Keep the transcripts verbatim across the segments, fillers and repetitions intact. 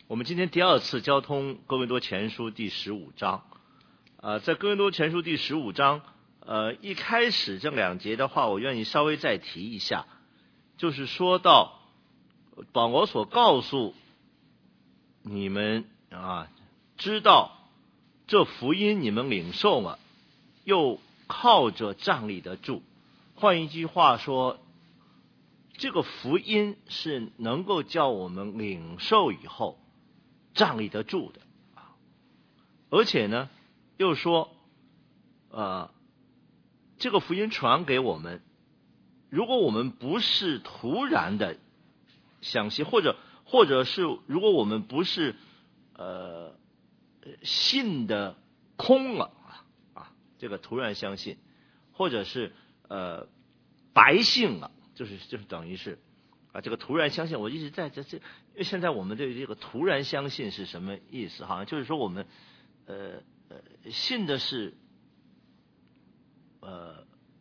我们今天第二次交通哥林多前书第十五章，呃，在哥林多前书第十五章，呃，一开始这两节的话，我愿意稍微再提一下，就是说到保罗所告诉你们啊，知道这福音你们领受了，又靠着站立得住。换一句话说，这个福音是能够叫我们领受以后站立得住的，而且呢，又说，呃，这个福音传给我们，如果我们不是突然的相信，或者或者是如果我们不是呃信的空了啊，这个突然相信，或者是呃白信了，就是就是等于是。啊，这个突然相信，我一直在这这，因为现在我们对这个突然相信是什么意思？好像就是说我们呃呃信的是呃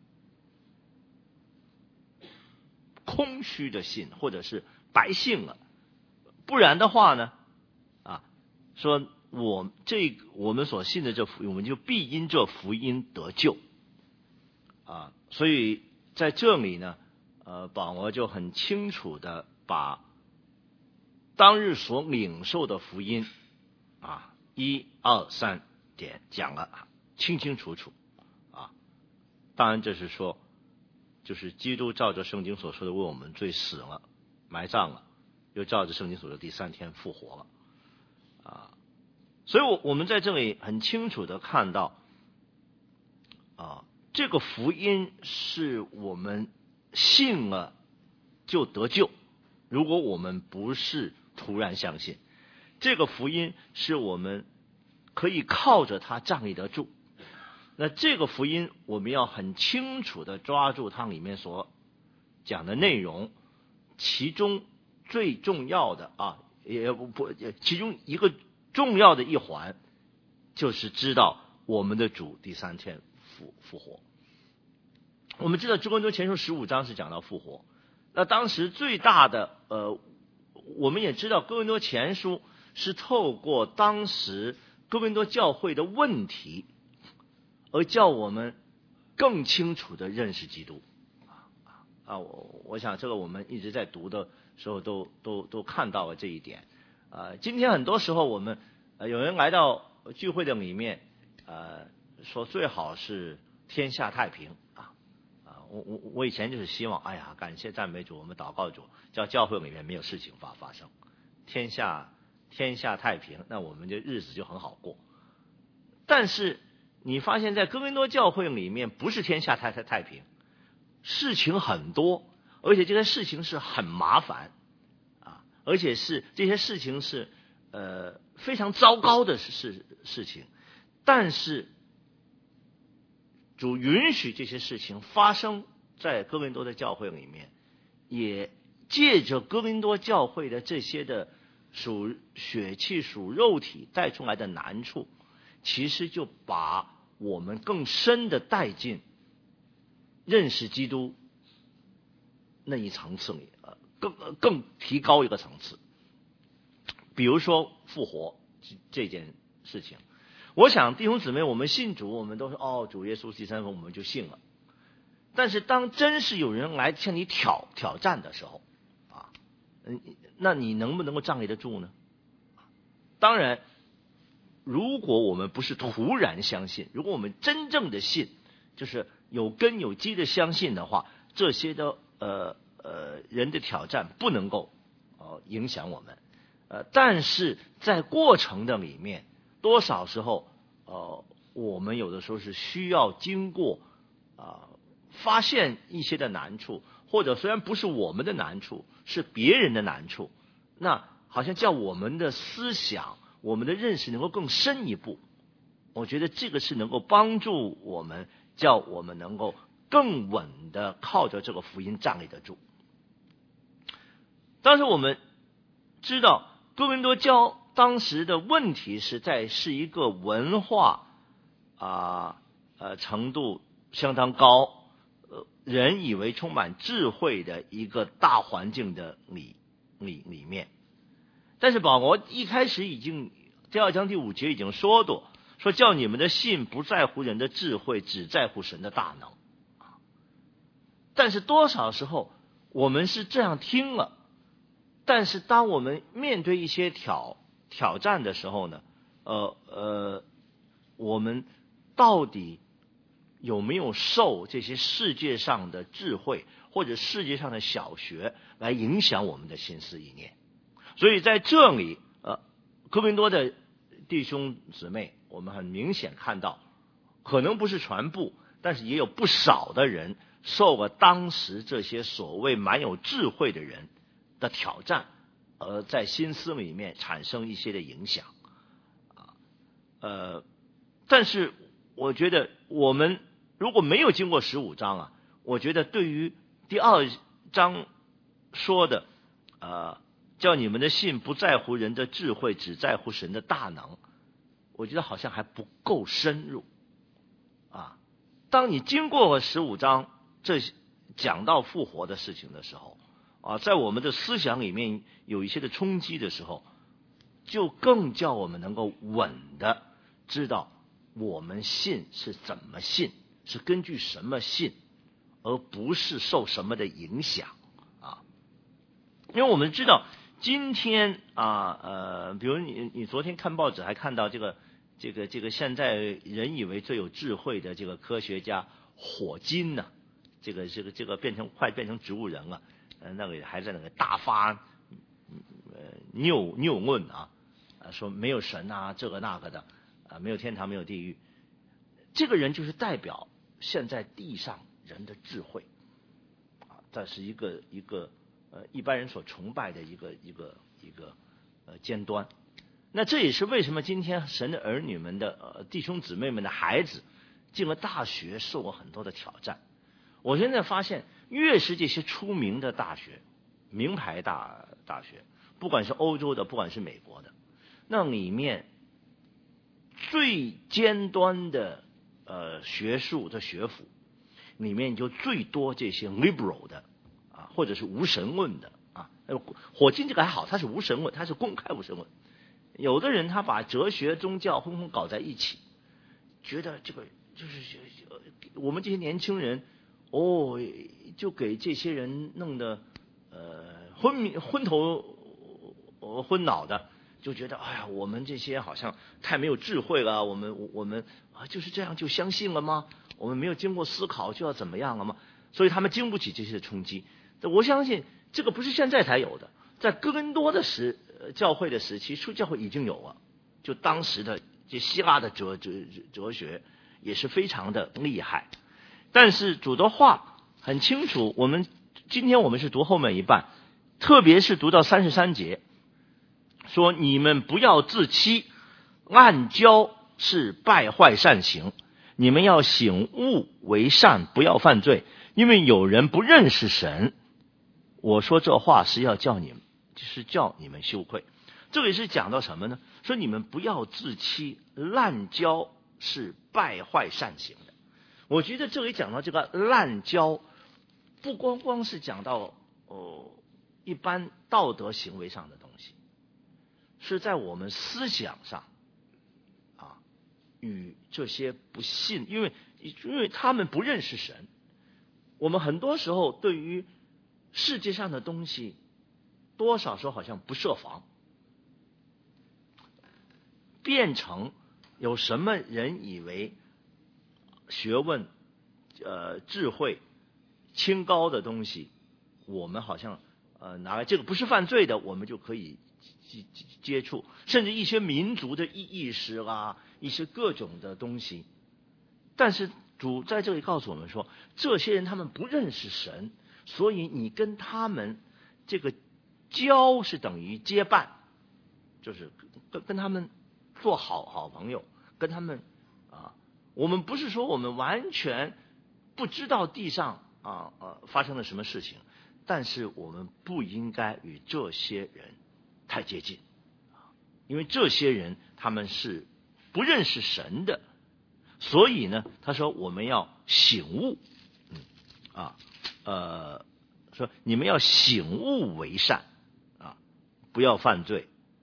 空虚的信，或者是白信了，不然的话呢，啊，说我这我们所信的这福音，我们就必因这福音得救啊，所以在这里呢。呃，保罗就很清楚的把当日所领受的福音啊，一二三点讲了清清楚楚啊。当然，这是说，就是基督照着圣经所说的为我们罪死了、埋葬了，又照着圣经所说的第三天复活了啊。所以我，我我们在这里很清楚的看到啊，这个福音是我们。信了就得救，如果我们不是突然相信，这个福音是我们可以靠着它站立得住。那这个福音我们要很清楚的抓住它里面所讲的内容，其中最重要的啊，也不其中一个重要的一环，就是知道我们的主第三天复复活。我们知道哥林多前书十五章是讲到复活，那当时最大的呃，我们也知道哥林多前书是透过当时哥林多教会的问题，而叫我们更清楚的认识基督啊。我我想这个我们一直在读的时候都都都看到了这一点啊。今天很多时候我们、呃、有人来到聚会的里面，呃，说最好是天下太平。我我我以前就是希望，哎呀，感谢赞美主，我们祷告主，叫教会里面没有事情发发生，天下天下太平，那我们的日子就很好过。但是你发现在哥林多教会里面，不是天下太太太平，事情很多，而且这些事情是很麻烦啊，而且是这些事情是呃非常糟糕的事事情，但是。主允许这些事情发生在哥林多的教会里面，也借着哥林多教会的这些的属血气属肉体带出来的难处，其实就把我们更深的带进认识基督那一层次里，呃，更更提高一个层次。比如说复活这件事情。我想弟兄姊妹，我们信主，我们都说哦，主耶稣第三封我们就信了。但是当真是有人来向你挑挑战的时候，啊，嗯，那你能不能够站立得住呢？当然，如果我们不是突然相信，如果我们真正的信，就是有根有基的相信的话，这些的呃呃人的挑战不能够呃影响我们。呃，但是在过程的里面。多少时候，呃，我们有的时候是需要经过啊、呃，发现一些的难处，或者虽然不是我们的难处，是别人的难处，那好像叫我们的思想、我们的认识能够更深一步。我觉得这个是能够帮助我们，叫我们能够更稳的靠着这个福音站立得住。当时我们知道哥林多教。当时的问题是在是一个文化啊呃程度相当高，呃人以为充满智慧的一个大环境的里里里面。 但是保罗一开始已经第二章第五节已经说过，说叫你们的信不在乎人的智慧，只在乎神的大能。但是多少时候我们是这样听了，但是当我们面对一些挑挑战的时候呢，呃呃，我们到底有没有受这些世界上的智慧或者世界上的小学来影响我们的心思意念？所以在这里，呃，哥林多的弟兄姊妹，我们很明显看到，可能不是全部，但是也有不少的人受了当时这些所谓蛮有智慧的人的挑战，而在心思里面产生一些的影响。呃，但是我觉得我们如果没有经过十五章啊，我觉得对于第二章说的，呃，叫你们的信不在乎人的智慧，只在乎神的大能，我觉得好像还不够深入啊。当你经过十五章这讲到复活的事情的时候啊，在我们的思想里面有一些的冲击的时候，就更叫我们能够稳的知道我们信是怎么信，是根据什么信，而不是受什么的影响啊。因为我们知道今天啊呃，比如你你昨天看报纸还看到这个这个这个现在人以为最有智慧的这个科学家霍金呢、啊，这个这个这个变成快变成植物人了，呃，那个还在那个大发呃谬谬论啊，啊说没有神啊，这个那个的啊，没有天堂没有地狱，这个人就是代表现在地上人的智慧啊，这是一个一个呃一般人所崇拜的一个一个一个呃尖端。那这也是为什么今天神的儿女们的呃弟兄姊妹们的孩子进了大学受过很多的挑战。我现在发现越是这些出名的大学，名牌大大学，不管是欧洲的不管是美国的，那里面最尖端的呃学术的学府里面就最多这些 liberal 的啊，或者是无神论的啊。火金这个还好，他是无神论，他是公开无神论。有的人他把哲学宗教混混搞在一起，觉得这个就是我们这些年轻人哦，就给这些人弄得呃昏迷昏头呃昏脑的，就觉得哎呀，我们这些好像太没有智慧了，我们我们啊就是这样就相信了吗？我们没有经过思考就要怎么样了吗？所以他们经不起这些的冲击。我相信这个不是现在才有的，在哥林多的时教会的时期，初教会已经有了，就当时的这希腊的哲哲哲学也是非常的厉害。但是主的话很清楚，我们今天我们是读后面一半，特别是读到三十三节，说你们不要自欺，暗交是败坏善行，你们要醒悟为善，不要犯罪，因为有人不认识神。我说这话是要叫你们，就是叫你们羞愧。这里是讲到什么呢？说你们不要自欺，滥交是败坏善行的。我觉得这里讲到这个滥交，不光光是讲到哦一般道德行为上的东西，是在我们思想上啊，与这些不信，因为因为他们不认识神，我们很多时候对于世界上的东西，多少时候好像不设防，变成有什么人以为学问、呃智慧、清高的东西，我们好像呃拿来这个不是犯罪的，我们就可以接触，甚至一些民族的意识啦，一些各种的东西。但是主在这里告诉我们说，这些人他们不认识神，所以你跟他们这个交是等于结伴，就是跟跟他们做好好朋友，跟他们啊，我们不是说我们完全不知道地上啊啊发生了什么事情，但是我们不应该与这些人太接近，因为这些人他们是不认识神的，所以呢，他说我们要醒悟，嗯啊呃，说你们要醒悟为善啊，不要犯罪，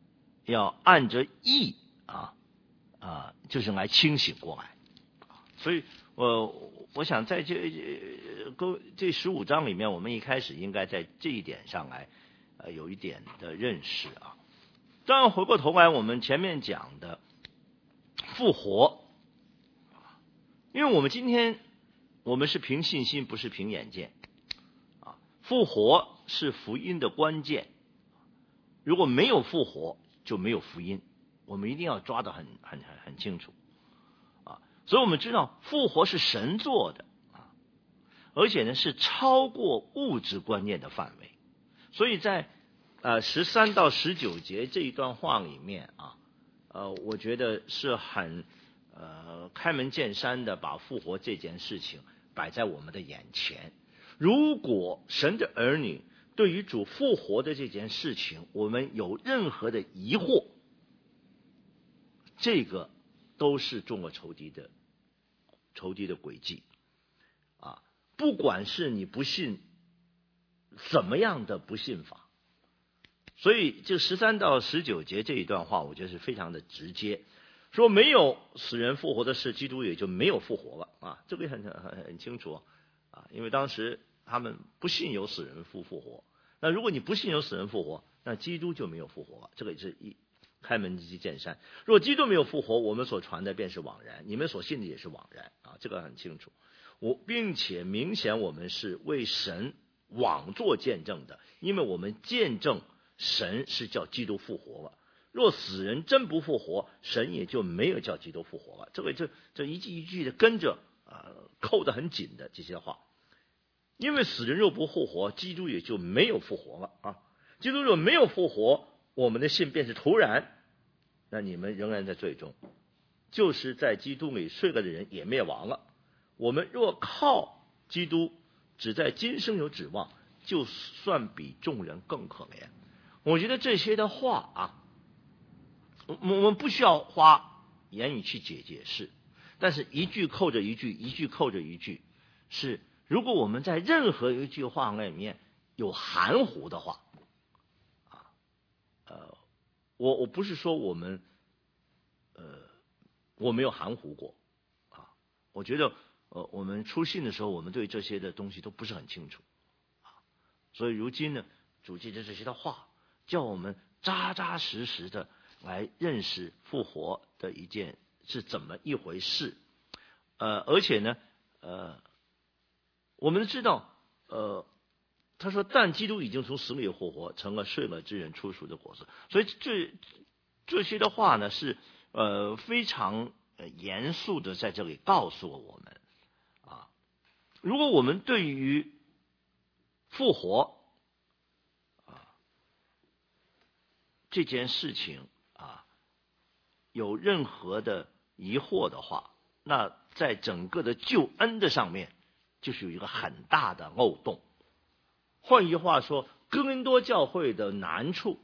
要按着义啊啊，就是来清醒过来。所以我我想在这这这十五章里面，我们一开始应该在这一点上来呃有一点的认识啊。当然回过头来，我们前面讲的复活，因为我们今天我们是凭信心，不是凭眼见啊。复活是福音的关键，如果没有复活，就没有福音。我们一定要抓得很很很很清楚啊。所以我们知道复活是神做的啊，而且呢是超过物质观念的范围。所以在呃十三到十九节这一段话里面啊，呃，我觉得是很呃开门见山的把复活这件事情摆在我们的眼前。如果神的儿女对于主复活的这件事情，我们有任何的疑惑，这个都是中了仇敌的仇敌的诡计啊！不管是你不信怎么样的不信法，所以这十三到十九节这一段话，我觉得是非常的直接，说没有死人复活的事，基督也就没有复活了啊！这个很很很清楚啊，因为当时他们不信有死人复复活。那如果你不信有死人复活，那基督就没有复活了，这个也是一开门见山。如果基督没有复活，我们所传的便是枉然，你们所信的也是枉然啊，这个很清楚。我并且明显我们是为神枉做见证的，因为我们见证神是叫基督复活了。若死人真不复活，神也就没有叫基督复活了。这个这这一句一句的跟着啊、呃、扣得很紧的这些话。因为死人若不复活，基督也就没有复活了啊！基督若没有复活，我们的信便是徒然，那你们仍然在罪中。就是在基督里睡了的人也灭亡了。我们若靠基督，只在今生有指望，就算比众人更可怜。我觉得这些的话啊，我们不需要花言语去解解释，但是一句扣着一句，一句扣着一句，是如果我们在任何一句话里面有含糊的话，啊，呃，我我不是说我们，呃，我没有含糊过，啊，我觉得呃，我们出信的时候，我们对这些的东西都不是很清楚，啊，所以如今呢，主借着这些的话，叫我们扎扎实实的来认识复活的一件是怎么一回事，呃，而且呢，呃。我们知道，呃，他说，但基督已经从死里复活，成了睡了之人出熟的果子。所以这这些的话呢，是呃非常严肃的在这里告诉了我们啊，如果我们对于复活啊这件事情啊有任何的疑惑的话，那在整个的救恩的上面，就是有一个很大的漏洞。换句话说，哥林多教会的难处，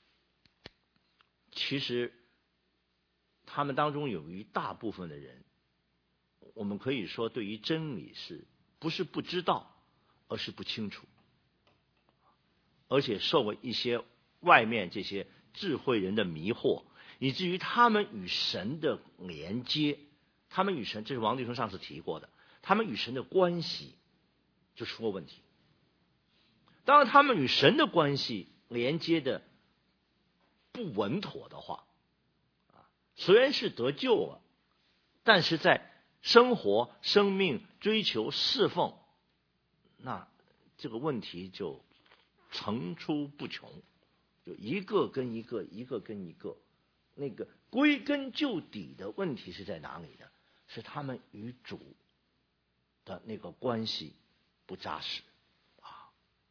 其实他们当中有一大部分的人，我们可以说对于真理是不是不知道，而是不清楚，而且受了一些外面这些智慧人的迷惑，以至于他们与神的连接，他们与神，这是王弟兄上次提过的，他们与神的关系就出了问题。当然他们与神的关系连接的不稳妥的话，虽然是得救了，但是在生活、生命、追求、侍奉，那这个问题就层出不穷，就一个跟一个，一个跟一个。那个归根究底的问题是在哪里呢？是他们与主的那个关系不扎实啊。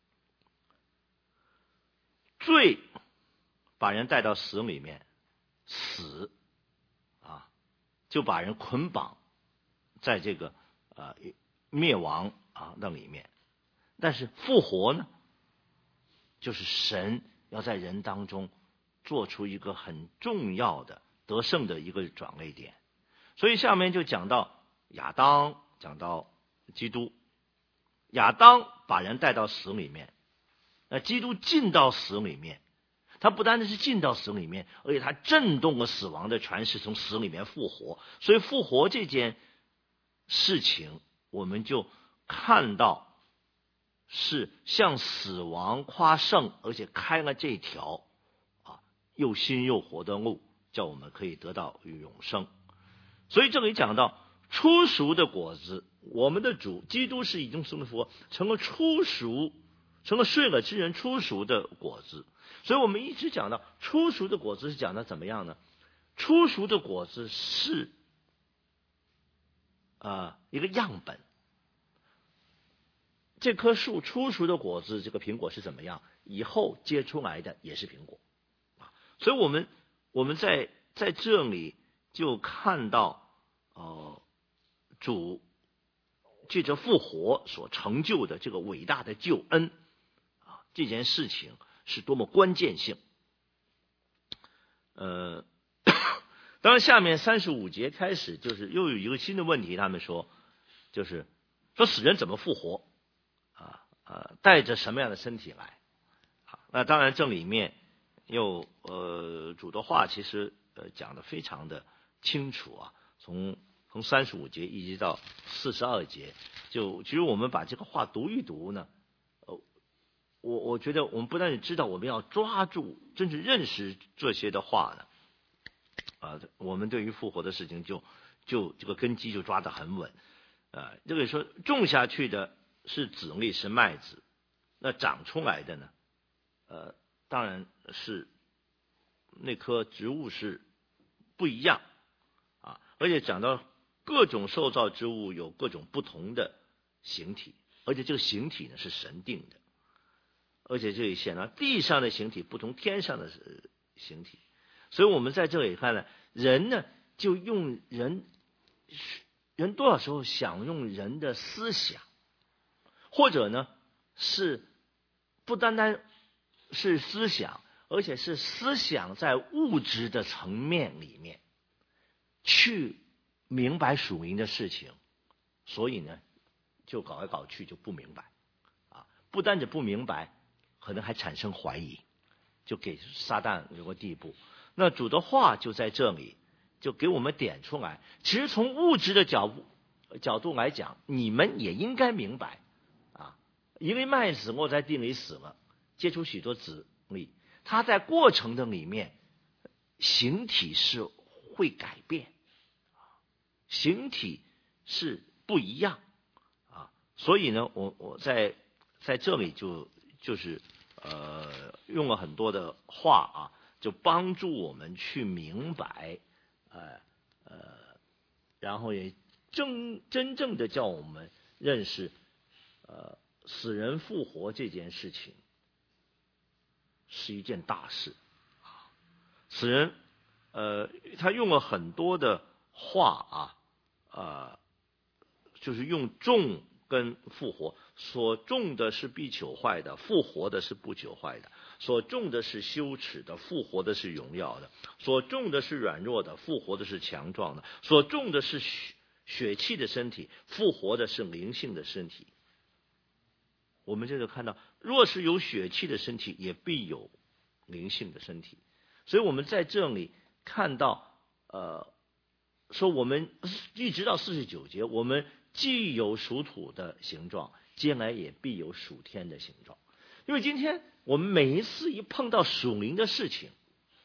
罪把人带到死里面，死啊就把人捆绑在这个呃灭亡啊那里面。但是复活呢，就是神要在人当中做出一个很重要的得胜的一个转捩点。所以下面就讲到亚当，讲到基督。亚当把人带到死里面，那基督进到死里面， 他不单单是进到死里面，而且他震动了死亡的权势，从死里面复活。所以复活这件事情，我们就看到是向死亡夸胜，而且开了这条啊又新又活的路，叫我们可以得到永生。所以这里讲到初熟的果子，我们的主基督是已经生活成了初熟，成了睡了之人初熟的果子。所以我们一直讲到初熟的果子是讲的怎么样呢？初熟的果子是呃一个样本，这棵树初熟的果子，这个苹果是怎么样，以后结出来的也是苹果啊。所以我们我们在在这里就看到呃主借着复活所成就的这个伟大的救恩啊，这件事情是多么关键性。呃，当然下面三十五节开始就是又有一个新的问题，他们说就是说死人怎么复活啊？呃，带着什么样的身体来？啊，那当然这里面又呃主的话其实呃讲得非常的清楚啊，从从三十五节一直到四十二节，就其实我们把这个话读一读呢，呃，我我觉得我们不但是知道我们要抓住，真是认识这些的话呢，啊、呃，我们对于复活的事情就就这个根基就抓得很稳。啊、呃，这个说种下去的是籽粒是麦子，那长出来的呢，呃，当然是那棵植物是不一样啊，而且讲到各种受造之物有各种不同的形体，而且这个形体呢是神定的，而且这里显然地上的形体不同天上的形体，所以我们在这里看呢，人呢就用人人多少时候想用人的思想，或者呢是不单单是思想，而且是思想在物质的层面里面去明白属灵的事情，所以呢就搞来搞去就不明白啊，不单只不明白，可能还产生怀疑，就给撒旦有个地步。那主的话就在这里就给我们点出来，其实从物质的角度角度来讲，你们也应该明白啊，因为麦子落在地里死了，结出许多籽粒，它在过程的里面形体是会改变，形体是不一样啊，所以呢，我我在在这里就就是呃用了很多的话啊，就帮助我们去明白，呃呃，然后也真真正的叫我们认识，呃，死人复活这件事情是一件大事啊，死人呃，他用了很多的话啊。呃，就是用种跟复活，所种的是必朽坏的，复活的是不朽坏的；所种的是羞耻的，复活的是荣耀的；所种的是软弱的，复活的是强壮的；所种的是血血气的身体，复活的是灵性的身体。我们这就看到，若是有血气的身体，也必有灵性的身体。所以我们在这里看到，呃。说我们一直到四十九节，我们既有属土的形状，将来也必有属天的形状。因为今天我们每一次一碰到属灵的事情，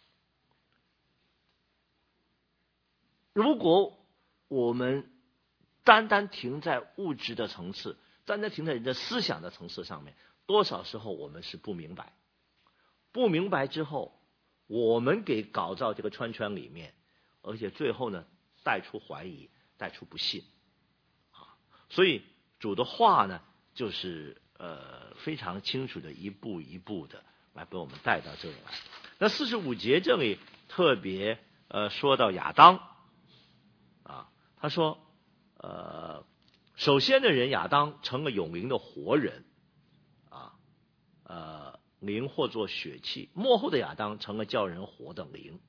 如果我们单单停在物质的层次，单单停在人的思想的层次上面，多少时候我们是不明白，不明白之后，我们给搞到这个圈圈里面，而且最后呢带出怀疑，带出不信啊，所以主的话呢，就是呃非常清楚的一步一步的来把我们带到这里来。那四十五节这里特别呃说到亚当啊，他说呃首先的人亚当成了有灵的活人啊，呃灵或作血气，末后的亚当成了叫人活的灵。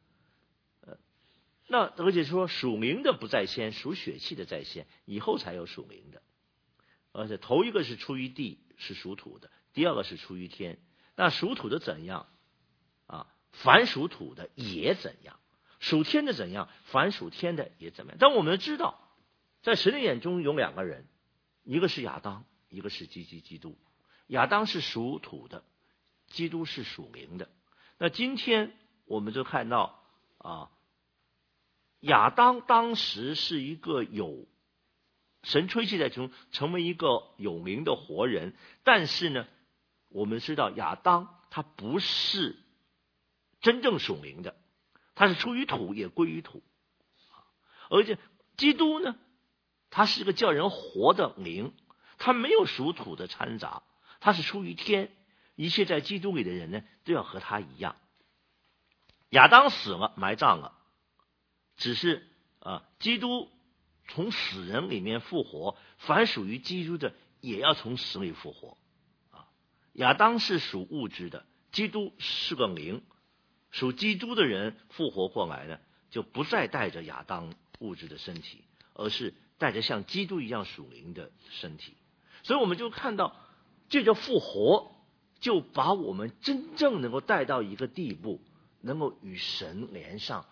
那而且说属灵的不在先，属血气的在先，以后才有属灵的。而且头一个是出于地，是属土的；第二个是出于天。那属土的怎样凡属土的也怎样，属天的怎样，凡属天的也怎么样。但我们知道，在神的眼中有两个人，一个是亚当，一个是基基基督。亚当是属土的，基督是属灵的。那今天我们就看到啊，亚当当时是一个有神吹气在中，成为一个有灵的活人。但是呢，我们知道亚当他不是真正属灵的，他是出于土也归于土。而且基督呢，他是一个叫人活的灵，他没有属土的掺杂，他是出于天。一切在基督里的人呢，都要和他一样。亚当死了，埋葬了，只是啊，基督从死人里面复活，凡属于基督的也要从死里复活啊。亚当是属物质的，基督是个灵，属基督的人复活过来呢，就不再带着亚当物质的身体，而是带着像基督一样属灵的身体。所以我们就看到，这个复活就把我们真正能够带到一个地步，能够与神连上，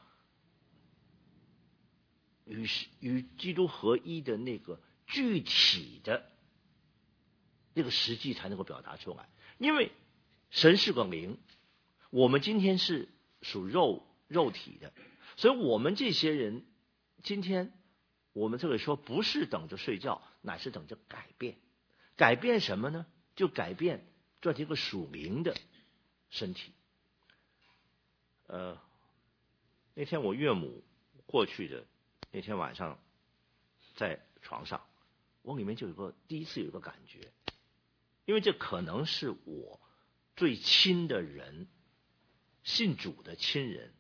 与与基督合一的那个具体的那个实际才能够表达出来。因为神是个灵，我们今天是属肉肉体的，所以我们这些人今天我们这里说不是等着睡觉，乃是等着改变。改变什么呢？就改变这一个属灵的身体。呃，那天我岳母过去的那天晚上在床上，我里面就有个第一次有一个感觉，因为这可能是我最亲的人，信主的亲人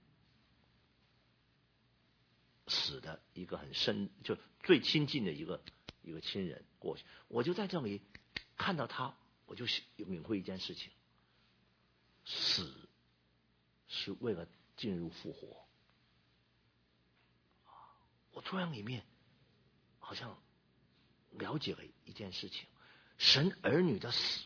死的一个很深，就最亲近的一个一个亲人过去，我就在这里看到他，我就领会一件事情：死是为了进入复活。我突然里面好像了解了一件事情，神儿女的死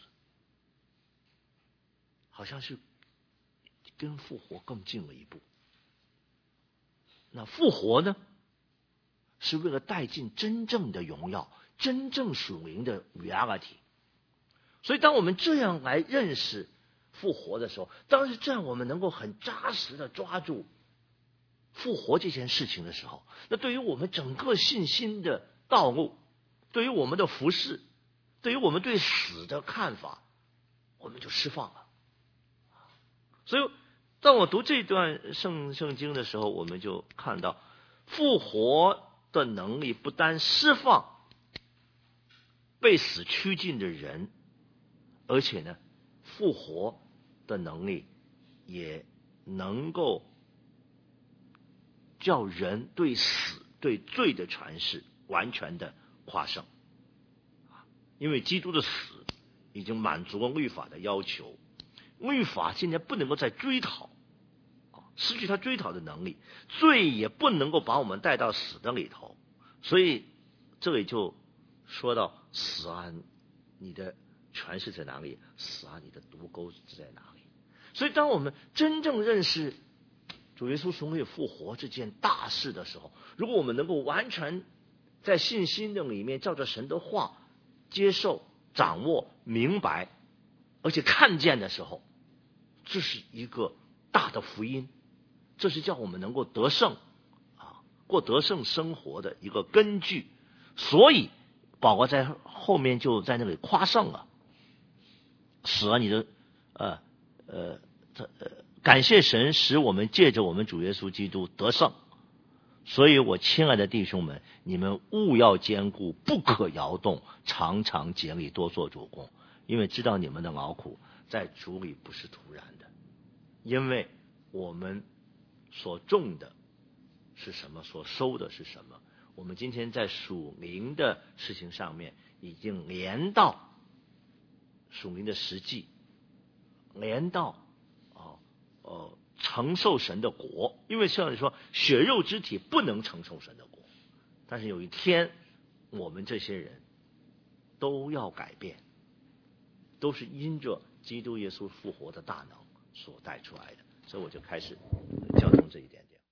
好像是跟复活更近了一步。那复活呢，是为了带进真正的荣耀，真正属灵的 reality。 所以当我们这样来认识复活的时候，当是这样我们能够很扎实的抓住复活这件事情的时候，那对于我们整个信心的道路，对于我们的服事，对于我们对死的看法，我们就释放了。所以当我读这段圣圣经的时候，我们就看到复活的能力不单释放被死趋近的人，而且呢，复活的能力也能够叫人对死对罪的传世完全的跨胜。因为基督的死已经满足了律法的要求，律法现在不能够再追讨，失去他追讨的能力，罪也不能够把我们带到死的里头。所以这里就说到死啊，你的权势在哪里？死啊，你的毒钩在哪里？所以当我们真正认识主耶稣从未复活这件大事的时候，如果我们能够完全在信心的里面照着神的话接受、掌握、明白，而且看见的时候，这是一个大的福音，这是叫我们能够得胜啊，过得胜生活的一个根据。所以保罗在后面就在那里夸胜了，使了你的呃呃呃，感谢神使我们借着我们主耶稣基督得胜。所以我亲爱的弟兄们，你们务要坚固，不可摇动，常常竭力多做主工，因为知道你们的劳苦在主里不是徒然的。因为我们所种的是什么，所收的是什么。我们今天在属灵的事情上面已经连到属灵的实际，连到哦哦承受神的国。因为像你说血肉之体不能承受神的国，但是有一天我们这些人都要改变，都是因着基督耶稣复活的大能所带出来的。 所以我就开始交通这一点点。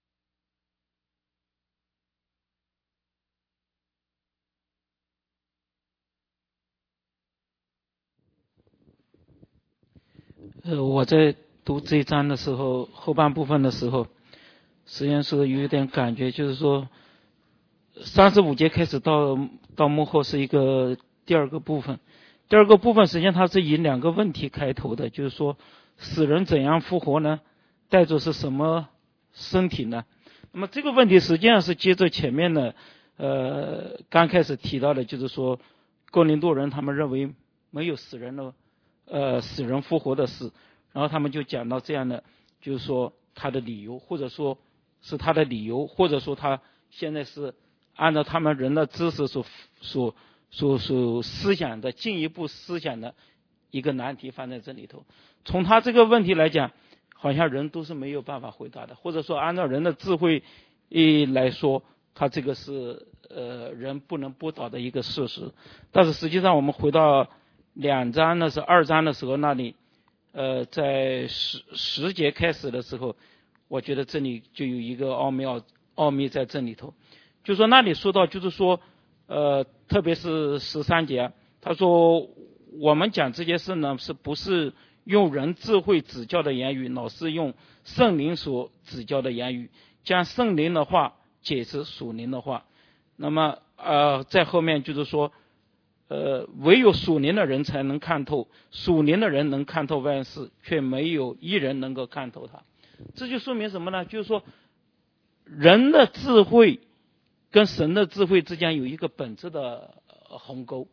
呃，我在读这一章的时候，后半部分的时候，实际上是有一点感觉，就是说，三十五节开始到到幕后是一个第二个部分，第二个部分实际上它是以两个问题开头的，就是说，死人怎样复活呢？带着是什么身体呢？那么这个问题实际上是接着前面的，呃，刚开始提到的，就是说，哥林多人他们认为没有死人的。呃，死人复活的事，然后他们就讲到这样的，就是说他的理由，或者说是他的理由，或者说他现在是按照他们人的知识所所所所思想的进一步思想的一个难题放在这里头。从他这个问题来讲，好像人都是没有办法回答的，或者说按照人的智慧一来说，他这个是呃人不能驳倒的一个事实。但是实际上我们回到两章的是二章的时候，那里，呃，在十十节开始的时候，我觉得这里就有一个奥妙奥秘在这里头，就说那里说到，就是说，呃，特别是十三节，他说我们讲这件事呢，是不是用人智慧指教的言语，老是用圣灵所指教的言语，将圣灵的话解释属灵的话。那么，呃，在后面就是说。呃，唯有属灵的人才能看透，属灵的人能看透万事，却没有一人能够看透它。这就说明什么呢？就是说，人的智慧跟神的智慧之间有一个本质的鸿沟。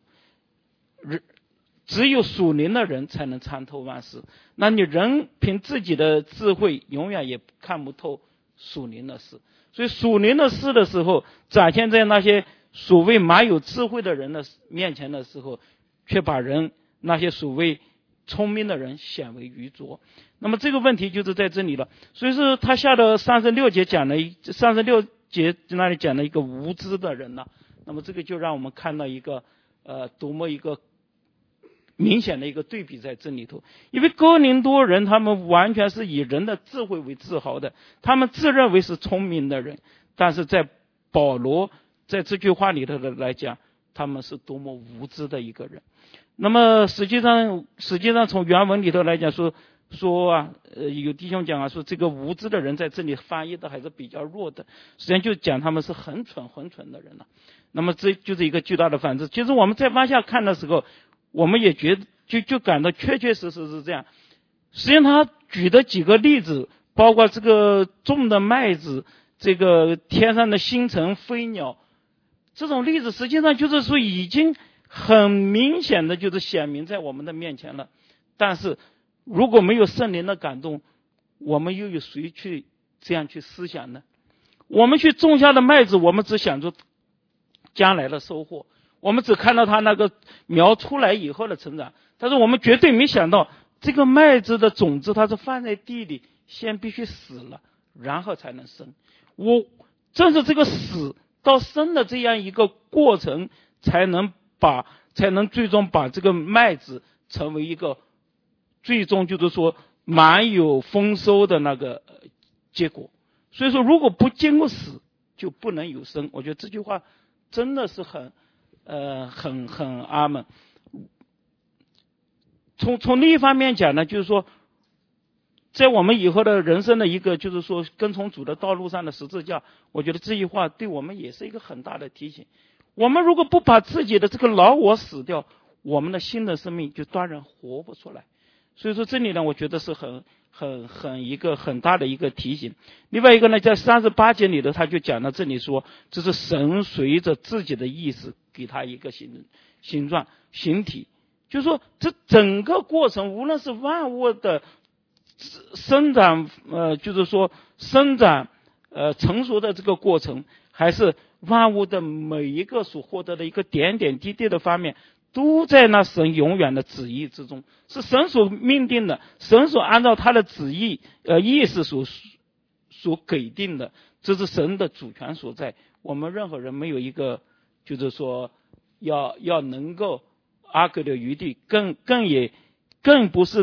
只有属灵的人才能参透万事。那你人凭自己的智慧，永远也看不透属灵的事。所以属灵的事的时候，展现在那些所谓蛮有智慧的人的面前的时候，却把人那些所谓聪明的人显为愚拙。那么这个问题就是在这里了。所以说他下的三十六节讲了一三十六节那里讲了一个无知的人呢。那么这个就让我们看到一个呃多么一个明显的一个对比在这里头。因为哥林多人他们完全是以人的智慧为自豪的，他们自认为是聪明的人，但是在保罗在这句话里头的来讲，他们是多么无知的一个人。那么实际上实际上从原文里头来讲说说啊呃有弟兄讲啊说这个无知的人在这里翻译的还是比较弱的，实际上就讲他们是很蠢很蠢的人了。那么这就是一个巨大的反制。其实我们在往下看的时候，我们也觉得就就感到确确实实是这样。实际上他举的几个例子，包括这个种的麦子，这个天上的星辰飞鸟，这种例子实际上就是说已经很明显的就是显明在我们的面前了。但是如果没有圣灵的感动，我们又有谁去这样去思想呢？我们去种下的麦子，我们只想着将来的收获，我们只看到它那个苗出来以后的成长，但是我们绝对没想到这个麦子的种子它是放在地里，先必须死了，然后才能生。我正是这个死到生的这样一个过程，才能把才能最终把这个麦子成为一个最终就是说蛮有丰收的那个结果。所以说如果不经过死就不能有生。我觉得这句话真的是很呃很很阿门。从从另一方面讲呢，就是说在我们以后的人生的一个就是说跟从主的道路上的十字架，我觉得这句话对我们也是一个很大的提醒。我们如果不把自己的这个老我死掉，我们的新的生命就当然活不出来。所以说这里呢，我觉得是很很很一个很大的一个提醒。另外一个呢，在三十八节里头他就讲到这里说，这是神随着自己的意思给他一个形形状形体，就是说这整个过程无论是万物的生长呃就是说生长呃成熟的这个过程，还是万物的每一个所获得的一个点点滴滴的方面，都在那神永远的旨意之中，是神所命定的，神所按照他的旨意呃意识所所给定的，这是神的主权所在。我们任何人没有一个就是说要要能够阿格的余地，更更也更不是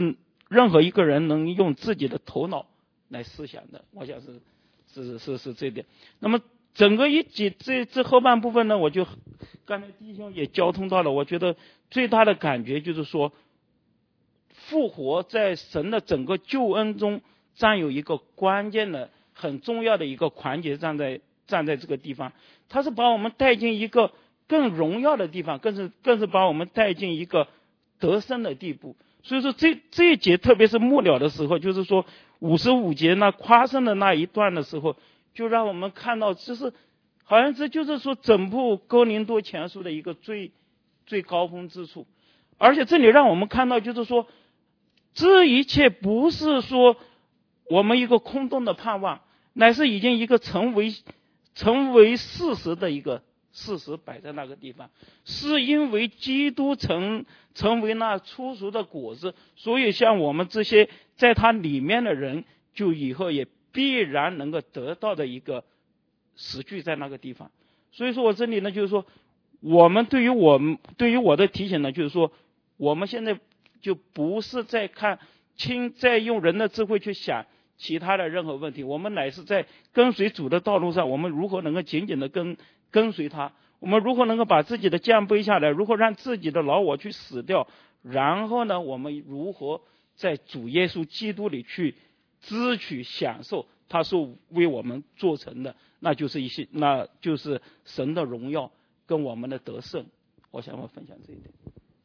任何一个人能用自己的头脑来思想的，我想是是是是这一点。那么整个一节这这后半部分呢，我就刚才弟兄也交通到了，我觉得最大的感觉就是说，复活在神的整个救恩中占有一个关键的、很重要的一个环节，站在站在这个地方，它是把我们带进一个更荣耀的地方，更是更是把我们带进一个得胜的地步。所以说这这一节，特别是末了的时候，就是说五十五节那夸胜的那一段的时候，就让我们看到，就是好像这就是说整部哥林多前书的一个最最高峰之处。而且这里让我们看到，就是说这一切不是说我们一个空洞的盼望，乃是已经一个成为成为事实的一个事实摆在那个地方，是因为基督成成为那初熟的果子，所以像我们这些在它里面的人，就以后也必然能够得到的一个实据在那个地方。所以说我这里呢，就是说我们对于我们对于我的提醒呢，就是说我们现在就不是在看亲在用人的智慧去想其他的任何问题，我们乃是在跟随主的道路上，我们如何能够紧紧的跟跟随他，我们如何能够把自己的肩背下来，如何让自己的老我去死掉，然后呢，我们如何在主耶稣基督里去支取享受他所为我们做成的，那就是一些那就是神的荣耀跟我们的得胜。我想我分享这一点。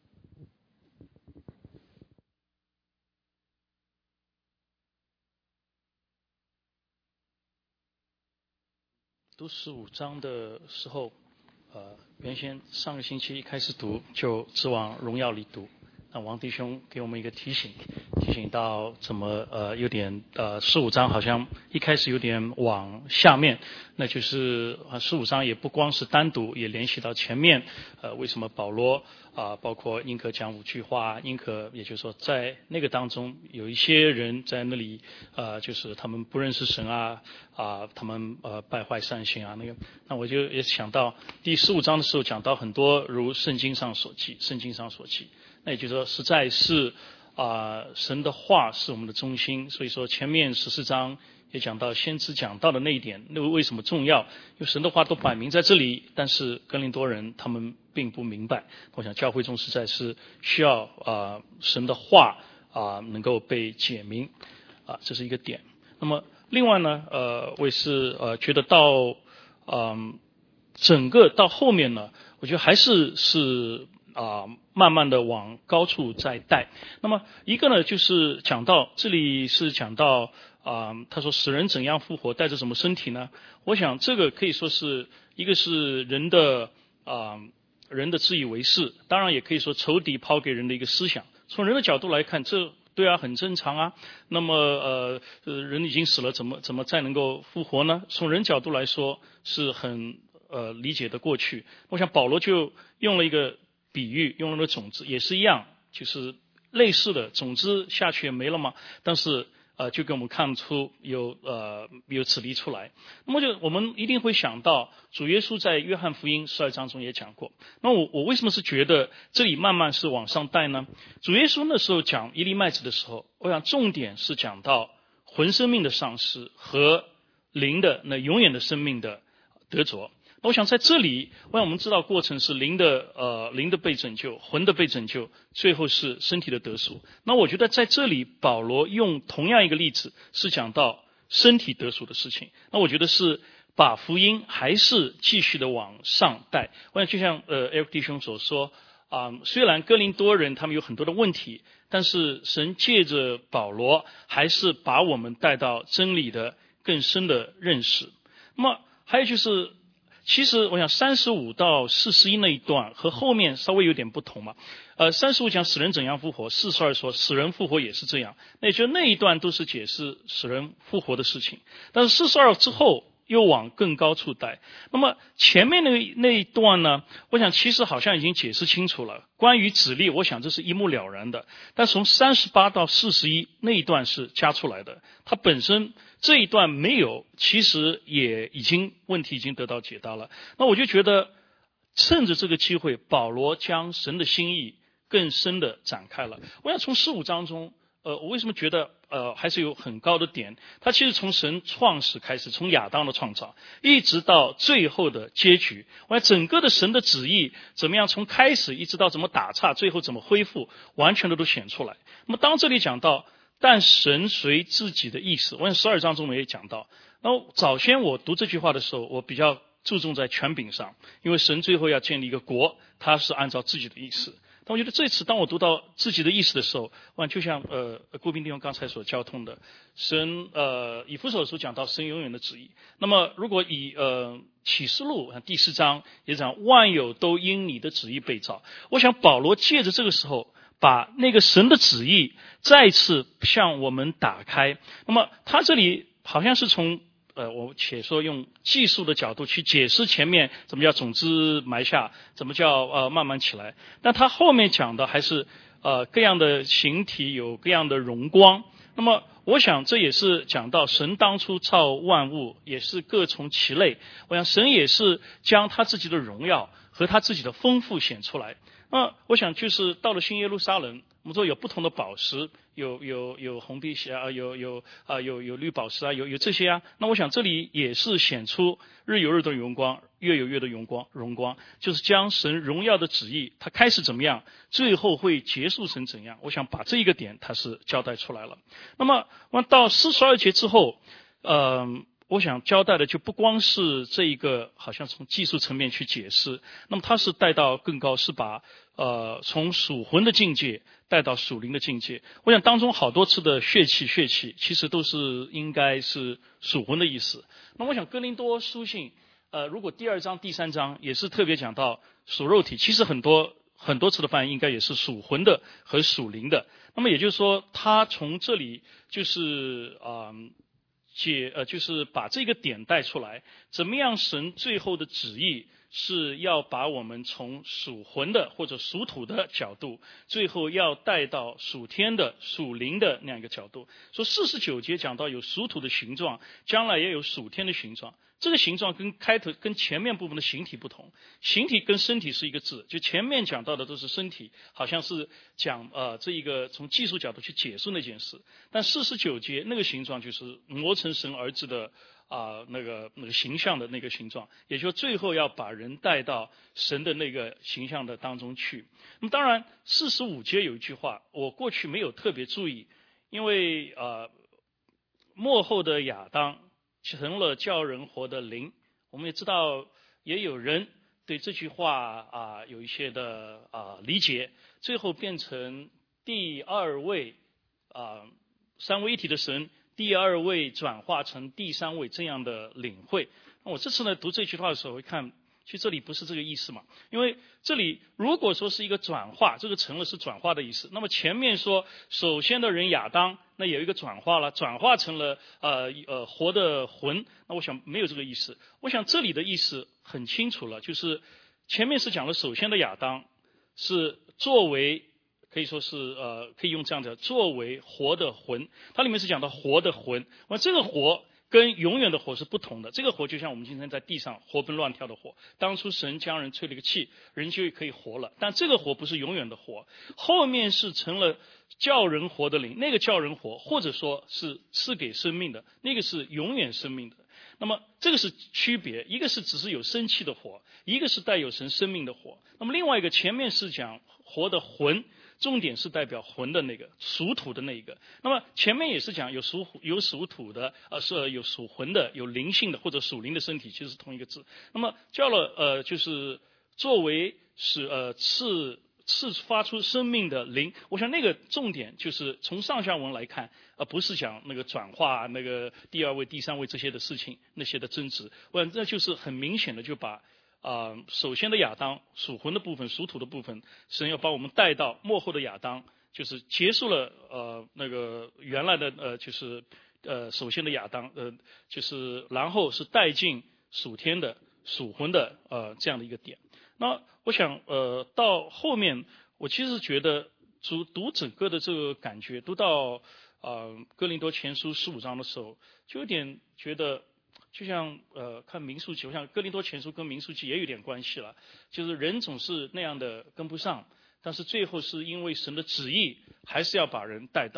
读十五章的时候，呃，原先上个星期一开始读就只往荣耀里读，那王弟兄给我们一个提醒，提醒到怎么呃有点呃十五章好像一开始有点往下面，那就是啊十五章也不光是单独，也联系到前面，呃为什么保罗啊、呃、包括宁可讲五句话，宁可也就是说在那个当中有一些人在那里呃就是他们不认识神啊啊、呃、他们呃败坏善行啊那个，那我就也想到第十五章的时候讲到很多如圣经上所记，圣经上所记。那也就是说，实在是啊、呃，神的话是我们的中心。所以说，前面十四章也讲到先知讲到的那一点，那为什么重要？因为神的话都摆明在这里，但是哥林多人他们并不明白。我想教会中实在是需要啊、呃、神的话啊、呃、能够被解明啊、呃，这是一个点。那么另外呢，呃，我也是呃觉得到嗯、呃、整个到后面呢，我觉得还是是。啊、呃，慢慢的往高处再带。那么一个呢，就是讲到这里是讲到啊、呃，他说使人怎样复活，带着什么身体呢？我想这个可以说是一个是人的啊、呃、人的自以为是，当然也可以说仇敌抛给人的一个思想。从人的角度来看，这对啊很正常啊。那么呃呃人已经死了，怎么怎么再能够复活呢？从人角度来说是很呃理解的过去。我想保罗就用了一个比喻，用了个种子也是一样，就是类似的种子下去也没了嘛，但是呃就给我们看出有呃有此例出来。那么就我们一定会想到主耶稣在约翰福音十二章中也讲过。那我我为什么是觉得这里慢慢是往上带呢？主耶稣那时候讲一粒麦子的时候，我想重点是讲到魂生命的丧失和灵的那永远的生命的得着。我想在这里，我想我们知道过程是灵的呃灵的被拯救，魂的被拯救，最后是身体的得赎。那我觉得在这里保罗用同样一个例子是讲到身体得赎的事情。那我觉得是把福音还是继续的往上带。我想就像呃 Eric 弟兄所说啊、呃，虽然哥林多人他们有很多的问题，但是神借着保罗还是把我们带到真理的更深的认识。那么还有就是其实我想三十五到四十一那一段和后面稍微有点不同嘛。呃，三十五讲死人怎样复活，四十二说死人复活也是这样。那也就那一段都是解释死人复活的事情，但是四十二之后又往更高处带。那么前面那那一段呢，我想其实好像已经解释清楚了。关于子粒，我想这是一目了然的。但从三十八到四十一那一段是加出来的，它本身这一段没有，其实也已经问题已经得到解答了。那我就觉得趁着这个机会，保罗将神的心意更深的展开了。我想从十五章中呃，我为什么觉得呃还是有很高的点？它其实从神创始开始，从亚当的创造，一直到最后的结局，完整个的神的旨意怎么样，从开始一直到怎么打岔，最后怎么恢复，完全的都显出来。那么当这里讲到，但神随自己的意思，我想十二章中也讲到。那早先我读这句话的时候，我比较注重在权柄上，因为神最后要建立一个国，他是按照自己的意思。但我觉得这次当我读到自己的意思的时候，哇，就像呃郭斌弟兄刚才所交通的，神呃以弗所书讲到神永远的旨意。那么如果以呃启示录第四章也讲万有都因你的旨意被造，我想保罗借着这个时候把那个神的旨意再次向我们打开。那么他这里好像是从呃，我且说用技术的角度去解释前面怎么叫种子埋下，怎么叫呃慢慢起来。但他后面讲的还是呃各样的形体有各样的荣光。那么我想这也是讲到神当初造万物也是各从其类。我想神也是将他自己的荣耀和他自己的丰富显出来。那我想就是到了新耶路撒冷，我们说有不同的宝石，有有有红碧玺啊，有有啊有有绿宝石啊，有有这些啊。那我想这里也是显出日有日的荣光，月有月的荣光，荣光就是将神荣耀的旨意，它开始怎么样，最后会结束成怎样。我想把这一个点它是交代出来了。那么到四十二节之后，呃。我想交代的就不光是这一个好像从技术层面去解释，那么它是带到更高，是把呃从属魂的境界带到属灵的境界。我想当中好多次的血气血气其实都是应该是属魂的意思。那我想哥林多书信呃如果第二章第三章也是特别讲到属肉体，其实很多很多次的翻译应该也是属魂的和属灵的。那么也就是说他从这里就是啊、呃解呃，就是把这个点带出来，怎么样神最后的旨意是要把我们从属魂的或者属土的角度，最后要带到属天的属灵的那样一个角度。说四十九节讲到有属土的形状，将来也有属天的形状。这个形状跟开头跟前面部分的形体不同，形体跟身体是一个字，就前面讲到的都是身体，好像是讲呃这一个从技术角度去解释那件事。但四十九节那个形状就是磨成神儿子的啊、呃、那个那个形象的那个形状，也就是最后要把人带到神的那个形象的当中去。那么当然四十五节有一句话，我过去没有特别注意，因为呃末后的亚当成了叫人活的灵。我们也知道也有人对这句话啊有一些的啊理解，最后变成第二位啊三位一体的神，第二位转化成第三位这样的领会。那我这次呢读这句话的时候，我一看其实这里不是这个意思嘛，因为这里如果说是一个转化，这个成了是转化的意思，那么前面说首先的人亚当，那有一个转化了，转化成了呃呃活的魂，那我想没有这个意思。我想这里的意思很清楚了，就是前面是讲了首先的亚当是作为可以说是呃可以用这样的作为活的魂，它里面是讲到活的魂，那这个活跟永远的火是不同的。这个火就像我们今天在地上活蹦乱跳的火，当初神将人吹了个气，人就可以活了，但这个火不是永远的火，后面是成了叫人活的灵，那个叫人活或者说是赐给生命的，那个是永远生命的。那么这个是区别，一个是只是有生气的火，一个是带有神生命的火。那么另外一个前面是讲活的魂，重点是代表魂的那个属土的那一个。那么前面也是讲有属有属土的，呃是有属魂的，有灵性的或者属灵的身体，其实是同一个字。那么叫了呃就是作为是呃赐赐发出生命的灵，我想那个重点就是从上下文来看，而不是讲那个转化那个第二位第三位这些的事情，那些的争执。我想这就是很明显的就把啊、呃，首先的亚当属魂的部分属土的部分，神要把我们带到末后的亚当，就是结束了呃那个原来的呃就是呃首先的亚当呃就是然后是带进属天的属魂的呃这样的一个点。那我想呃到后面我其实觉得读读整个的这个感觉读到呃哥林多前书十五章的时候，就有点觉得就像呃看民数记，我想哥林多前书跟民数记也有点关系了，就是人总是那样的跟不上，但是最后是因为神的旨意还是要把人带到。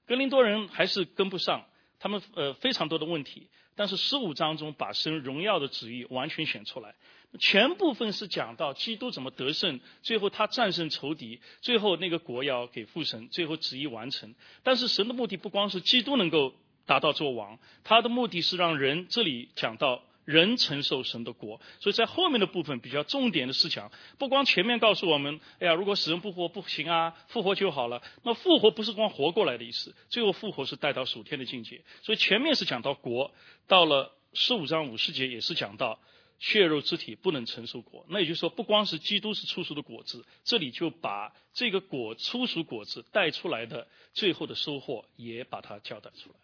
哥林多人还是跟不上，他们呃非常多的问题，但是十五章中把神荣耀的旨意完全显出来。全部分是讲到基督怎么得胜，最后他战胜仇敌，最后那个国要给父神，最后旨意完成。但是神的目的不光是基督能够达到做王，他的目的是让人，这里讲到人承受神的国。所以在后面的部分比较重点的思想，不光前面告诉我们，哎呀，如果死人不活不行啊，复活就好了。那复活不是光活过来的意思，最后复活是带到属天的境界。所以前面是讲到国，到了十五章五十节也是讲到血肉之体不能承受果。那也就是说，不光是基督是初熟的果子，这里就把这个果初熟果子带出来的最后的收获也把它交代出来了。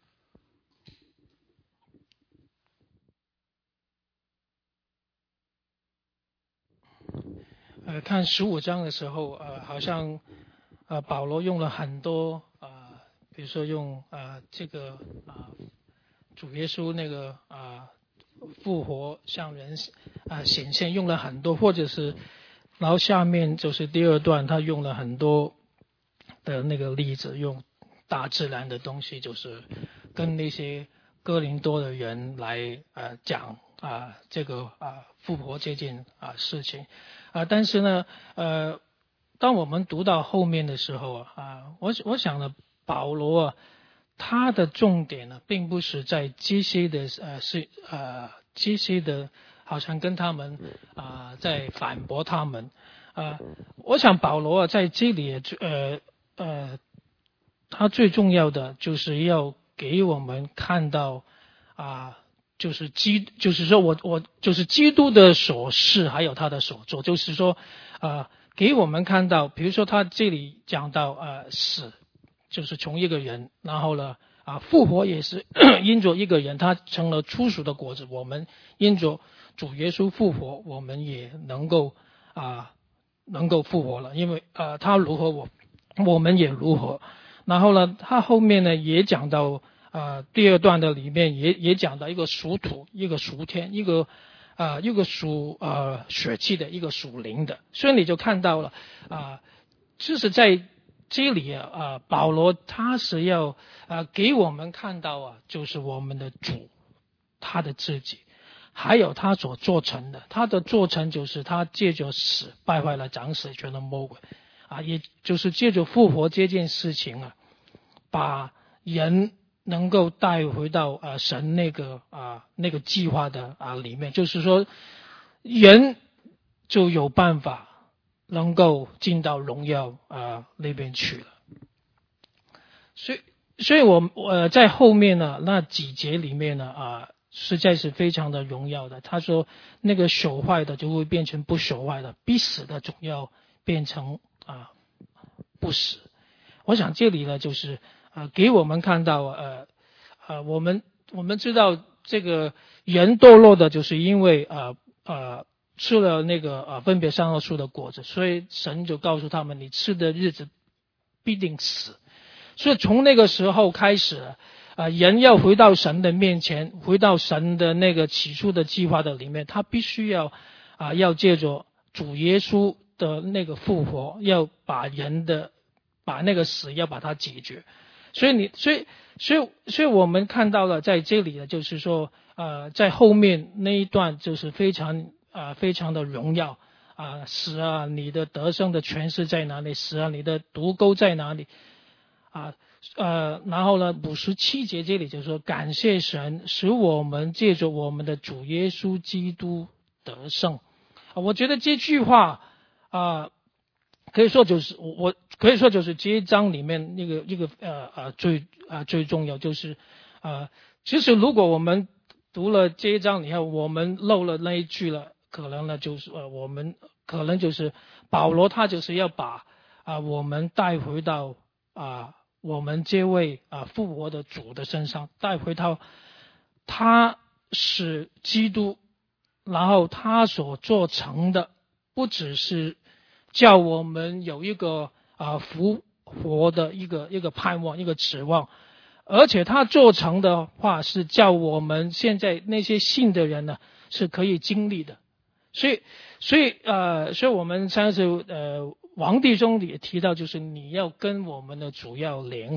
呃，看十五章的时候，呃，好像呃保罗用了很多呃，比如说用呃这个啊、呃、主耶稣那个啊、呃、复活向人啊、呃、显现用了很多，或者是然后下面就是第二段他用了很多的那个例子，用大自然的东西，就是跟那些哥林多的人来呃讲啊、呃、这个啊、呃、复活这件啊、呃、事情。啊，但是呢，呃，当我们读到后面的时候啊，啊，我我想呢，保罗啊，他的重点呢，并不是在这些的呃是呃这些的，好像跟他们啊、呃、在反驳他们啊、呃。我想保罗啊，在这里呃呃，他最重要的就是要给我们看到啊。呃就是基，就是说我我就是基督的所事，还有他的所做，就是说，呃，给我们看到，比如说他这里讲到呃死，就是从一个人，然后呢啊、呃、复活也是因着一个人，他成了初熟的果子，我们因着主耶稣复活，我们也能够啊、呃、能够复活了，因为呃他如何我我们也如何，然后呢他后面呢也讲到。呃，第二段的里面也也讲到一个属土，一个属天，一个啊、呃、一个属呃血气的，一个属灵的，所以你就看到了啊、呃，就是在这里啊、呃，保罗他是要啊、呃、给我们看到啊，就是我们的主他的自己，还有他所做成的，他的做成就是他借着死败坏了掌死权的魔鬼啊，也就是借着复活这件事情啊，把人能够带回到啊、呃、神那个啊、呃、那个计划的啊、呃、里面，就是说人就有办法能够进到荣耀啊、呃、那边去了。所以，所以我呃在后面呢那几节里面呢啊、呃、实在是非常的荣耀的。他说那个朽坏的就会变成不朽坏的，必死的总要变成啊、呃、不死。我想这里呢就是呃，给我们看到呃呃，我们我们知道这个人堕落的，就是因为呃呃吃了那个呃分别善恶树的果子，所以神就告诉他们，你吃的日子必定死。所以从那个时候开始，啊、呃，人要回到神的面前，回到神的那个起初的计划的里面，他必须要啊、呃、要借着主耶稣的那个复活，要把人的把那个死要把它解决。所以你，所以，所以，所以我们看到了在这里呢，就是说，呃，在后面那一段就是非常啊、呃，非常的荣耀啊、呃，死啊，你的得胜的权势在哪里？死啊，你的毒钩在哪里？啊，呃，然后呢，五十七节这里就说，感谢神，使我们借着我们的主耶稣基督得胜。啊，我觉得这句话啊。呃可以说就是我可以说就是这一章里面那个一个呃呃最呃最重要就是呃其实如果我们读了这一章以后，我们漏了那一句了，可能呢就是呃我们可能就是保罗他就是要把啊、呃、我们带回到啊、呃、我们这位啊、呃、复活的主的身上，带回到他是基督，然后他所做成的不只是叫我们有一个啊复活的一个一个盼望，一个指望，而且他做成的话是叫我们现在那些信的人呢是可以经历的。所以，所以呃，所以我们上次呃王弟兄也提到，就是你要跟我们的主要联合，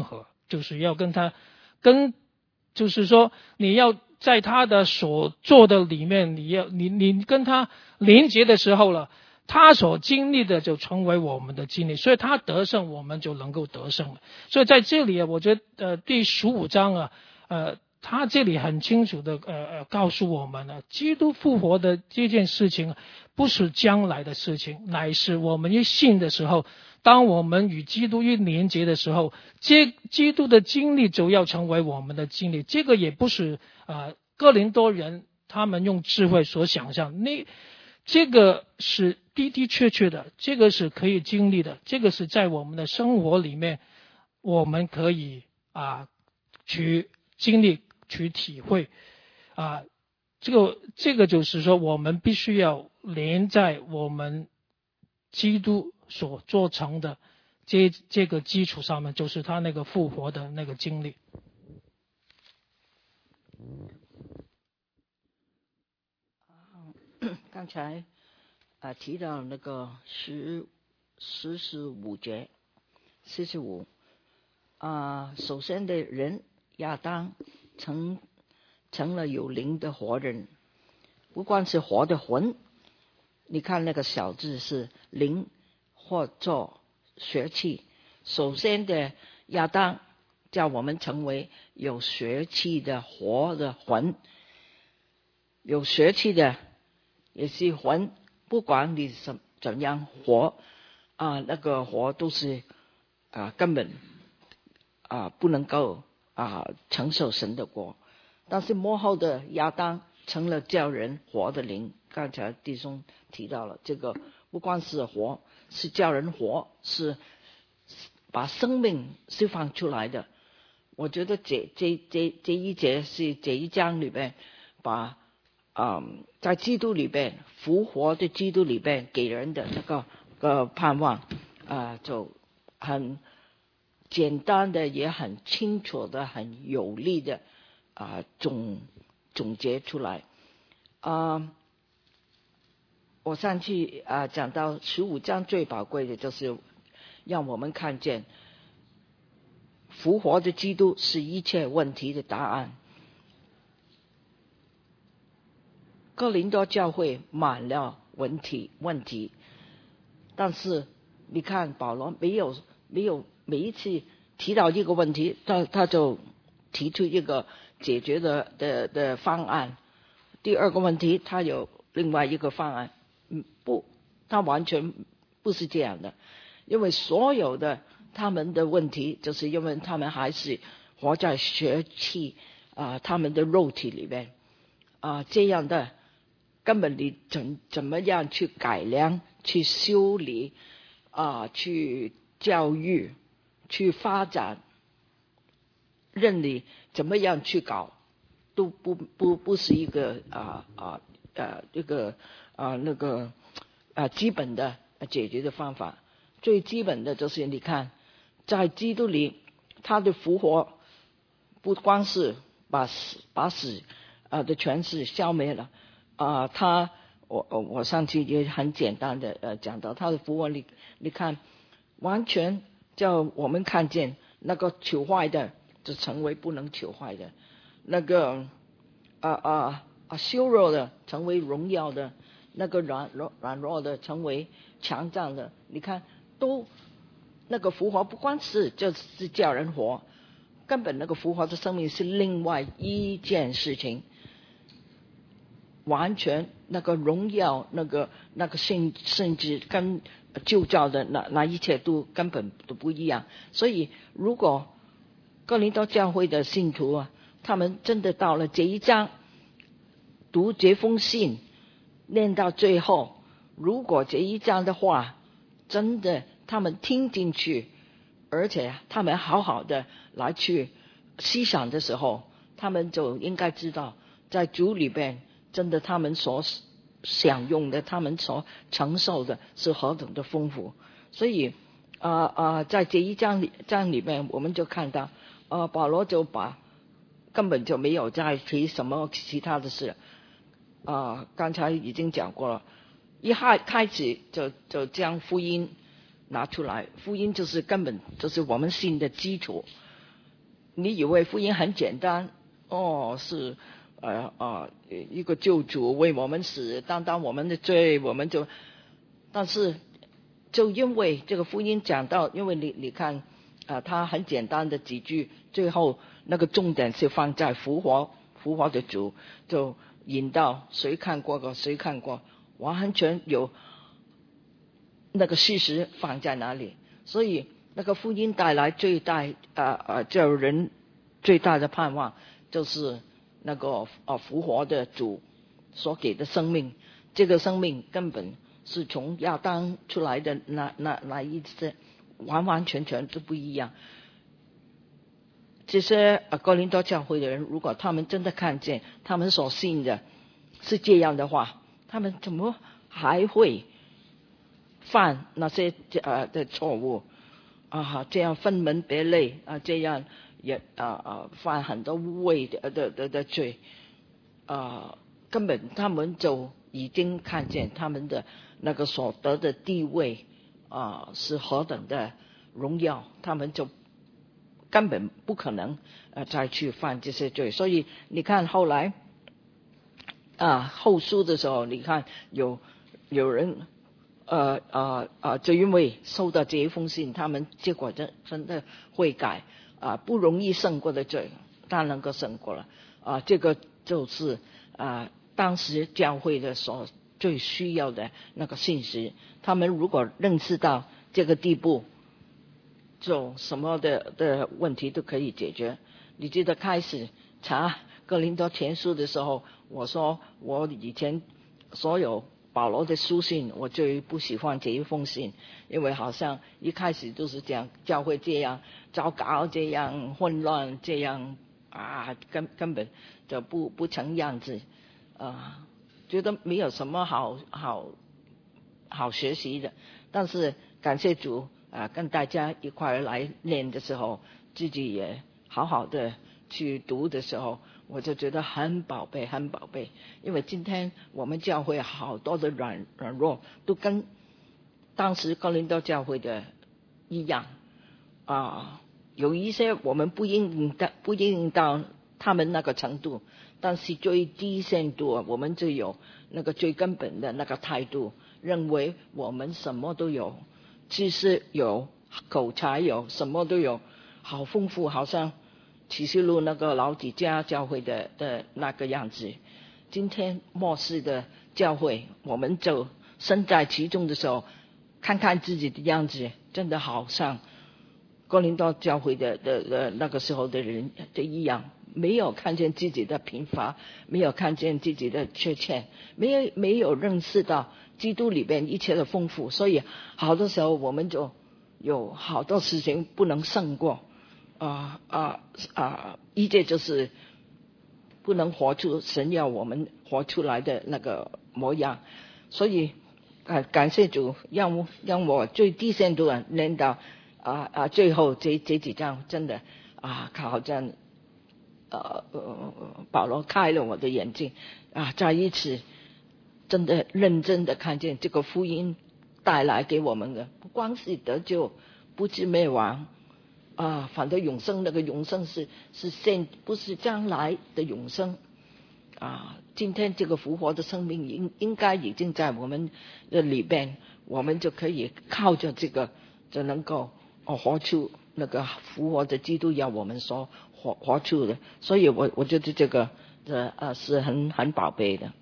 就是要跟他跟，就是说你要在他的所做的里面，你要你你跟他连结的时候了，他所经历的就成为我们的经历，所以他得胜，我们就能够得胜了。所以在这里啊，我觉得呃第十五章啊，呃他这里很清楚的呃呃告诉我们呢，基督复活的这件事情不是将来的事情，乃是我们一信的时候，当我们与基督一连结的时候，这基督的经历就要成为我们的经历。这个也不是呃哥林多人他们用智慧所想象，那这个是的的确确的，这个是可以经历的，这个是在我们的生活里面我们可以啊去经历去体会啊，这个这个就是说我们必须要连在我们基督所做成的这这个基础上面，就是他那个复活的那个经历。 刚才啊提到那个十十十五节，四十五啊，首先的人亚当成成了有灵的活人，不光是活的魂，你看那个小字是灵或做血气。首先的亚当叫我们成为有血气的活的魂，有血气的也是魂，不管你怎怎样活啊，那个活都是啊根本啊不能够啊承受神的国。但是末后的亚当成了叫人活的灵，刚才弟兄提到了这个，不光是活，是叫人活，是把生命释放出来的。我觉得这这这这一节是这一章里边把嗯，在基督里边复活的基督里边给人的那个个盼望啊、呃，就很简单的也很清楚的很有力的啊、呃、总总结出来啊、呃。我上去啊、呃、讲到十五章最宝贵的就是让我们看见复活的基督是一切问题的答案。哥林多教会满了问题问题，但是你看保罗没有没有每一次提到一个问题，他他就提出一个解决的的的方案。第二个问题他有另外一个方案，嗯，不，他完全不是这样的，因为所有的他们的问题，就是因为他们还是活在血气啊、呃，他们的肉体里面啊、呃，这样的。根本你怎怎么样去改良、去修理啊、去教育、去发展，任你怎么样去搞，都不不不是一个啊啊呃这个啊那个啊基本的解决的方法。最基本的就是你看，在基督里，他的复活不光是把死把死啊的权势消灭了。啊、呃，他我我上去也很简单的呃讲到他的复活，你你看，完全叫我们看见那个朽坏的就成为不能朽坏的，那个啊啊啊羞弱的成为荣耀的，那个软软软弱的成为强壮的。你看，都那个复活不光是就是叫人活，根本那个复活的生命是另外一件事情。完全那个荣耀，那个那个性甚至跟旧造的那那一切都根本都不一样。所以如果哥林多教会的信徒啊，他们真的到了这一章读这封信念到最后，如果这一章的话真的他们听进去，而且他们好好的来去思想的时候，他们就应该知道在主里边真的他们所享用的，他们所承受的是何等的丰富。所以啊啊、呃呃，在这一章里章里面，我们就看到，呃，保罗就把根本就没有再提什么其他的事。啊、呃，刚才已经讲过了，一开开始就就将福音拿出来，福音就是根本就是我们信的基础。 你以为福音很简单，哦，是呃呃一个救主为我们死，担当我们的罪，我们就，但是就因为这个福音讲到，因为你你看啊、呃，它很简单的几句，最后那个重点是放在复活复活的主，就引到谁看过个谁看过，完全有那个事实放在哪里，所以那个福音带来最大呃呃叫人最大的盼望，就是那个呃复活的主所给的生命，这个生命根本是从亚当出来的那那那一次完完全全都不一样。这些呃哥林多教会的人，如果他们真的看见他们所信的是这样的话，他们怎么还会犯那些呃的错误啊？这样分门别类啊，这样也啊啊犯很多污秽的的的的罪啊，根本他们就已经看见他们的那个所得的地位啊是何等的荣耀，他们就根本不可能呃再去犯这些罪。所以你看后来啊后书的时候，你看有有人呃呃呃就因为收到这一封信，他们结果真真的悔改啊，不容易胜过的罪但能够胜过了啊，这个就是啊当时教会的所最需要的那个信息。他们如果认识到这个地步，就什么的的问题都可以解决。你记得开始查哥林多前书的时候，我说我以前所有保罗的书信，我最不喜欢这一封信，因为好像一开始都是讲教会这样糟糕，这样混乱，这样啊根根本就不不成样子啊，觉得没有什么好好好学习的。但是感谢主啊，跟大家一块来练的时候，自己也好好的去读的时候，我就觉得很宝贝很宝贝。因为今天我们教会好多的软软弱都跟当时哥林多教会的一样啊，有一些我们不应的不应到他们那个程度，但是最低限度我们就有那个最根本的那个态度，认为我们什么都有，知识有，口才有，什么都有，好丰富，好像启示录那个老底嘉教会的的那个样子。今天末世的教会，我们就身在其中的时候，看看自己的样子，真的好像哥林多教会的的的那个时候的人的一样，没有看见自己的贫乏，没有看见自己的缺陷，没有没有认识到基督里边一切的丰富，所以好多时候我们就有好多事情不能胜过啊啊啊！一切就是不能活出神要我们活出来的那个模样。所以啊，感谢主，让我让我最低限度的练到啊啊最后这这几章，真的啊，好像呃呃保罗开了我的眼睛啊，在一起真的认真的看见这个福音带来给我们的，不光是得救，不至灭亡啊，反正永生，那个永生是是现，不是将来的永生啊。今天这个复活的生命应应该已经在我们的里边，我们就可以靠着这个就能够哦活出那个复活的基督要我们所活活出的。所以我我觉得这个呃呃是很很宝贝的。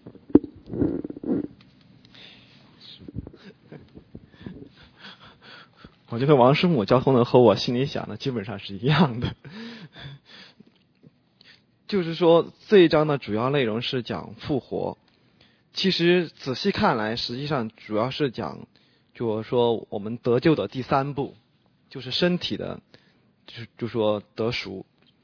我觉得王师母交通的和我心里想的基本上是一样的，就是说这一章的主要内容是讲复活，其实仔细看来实际上主要是讲就是说我们得救的第三步，就是身体的就就说得赎。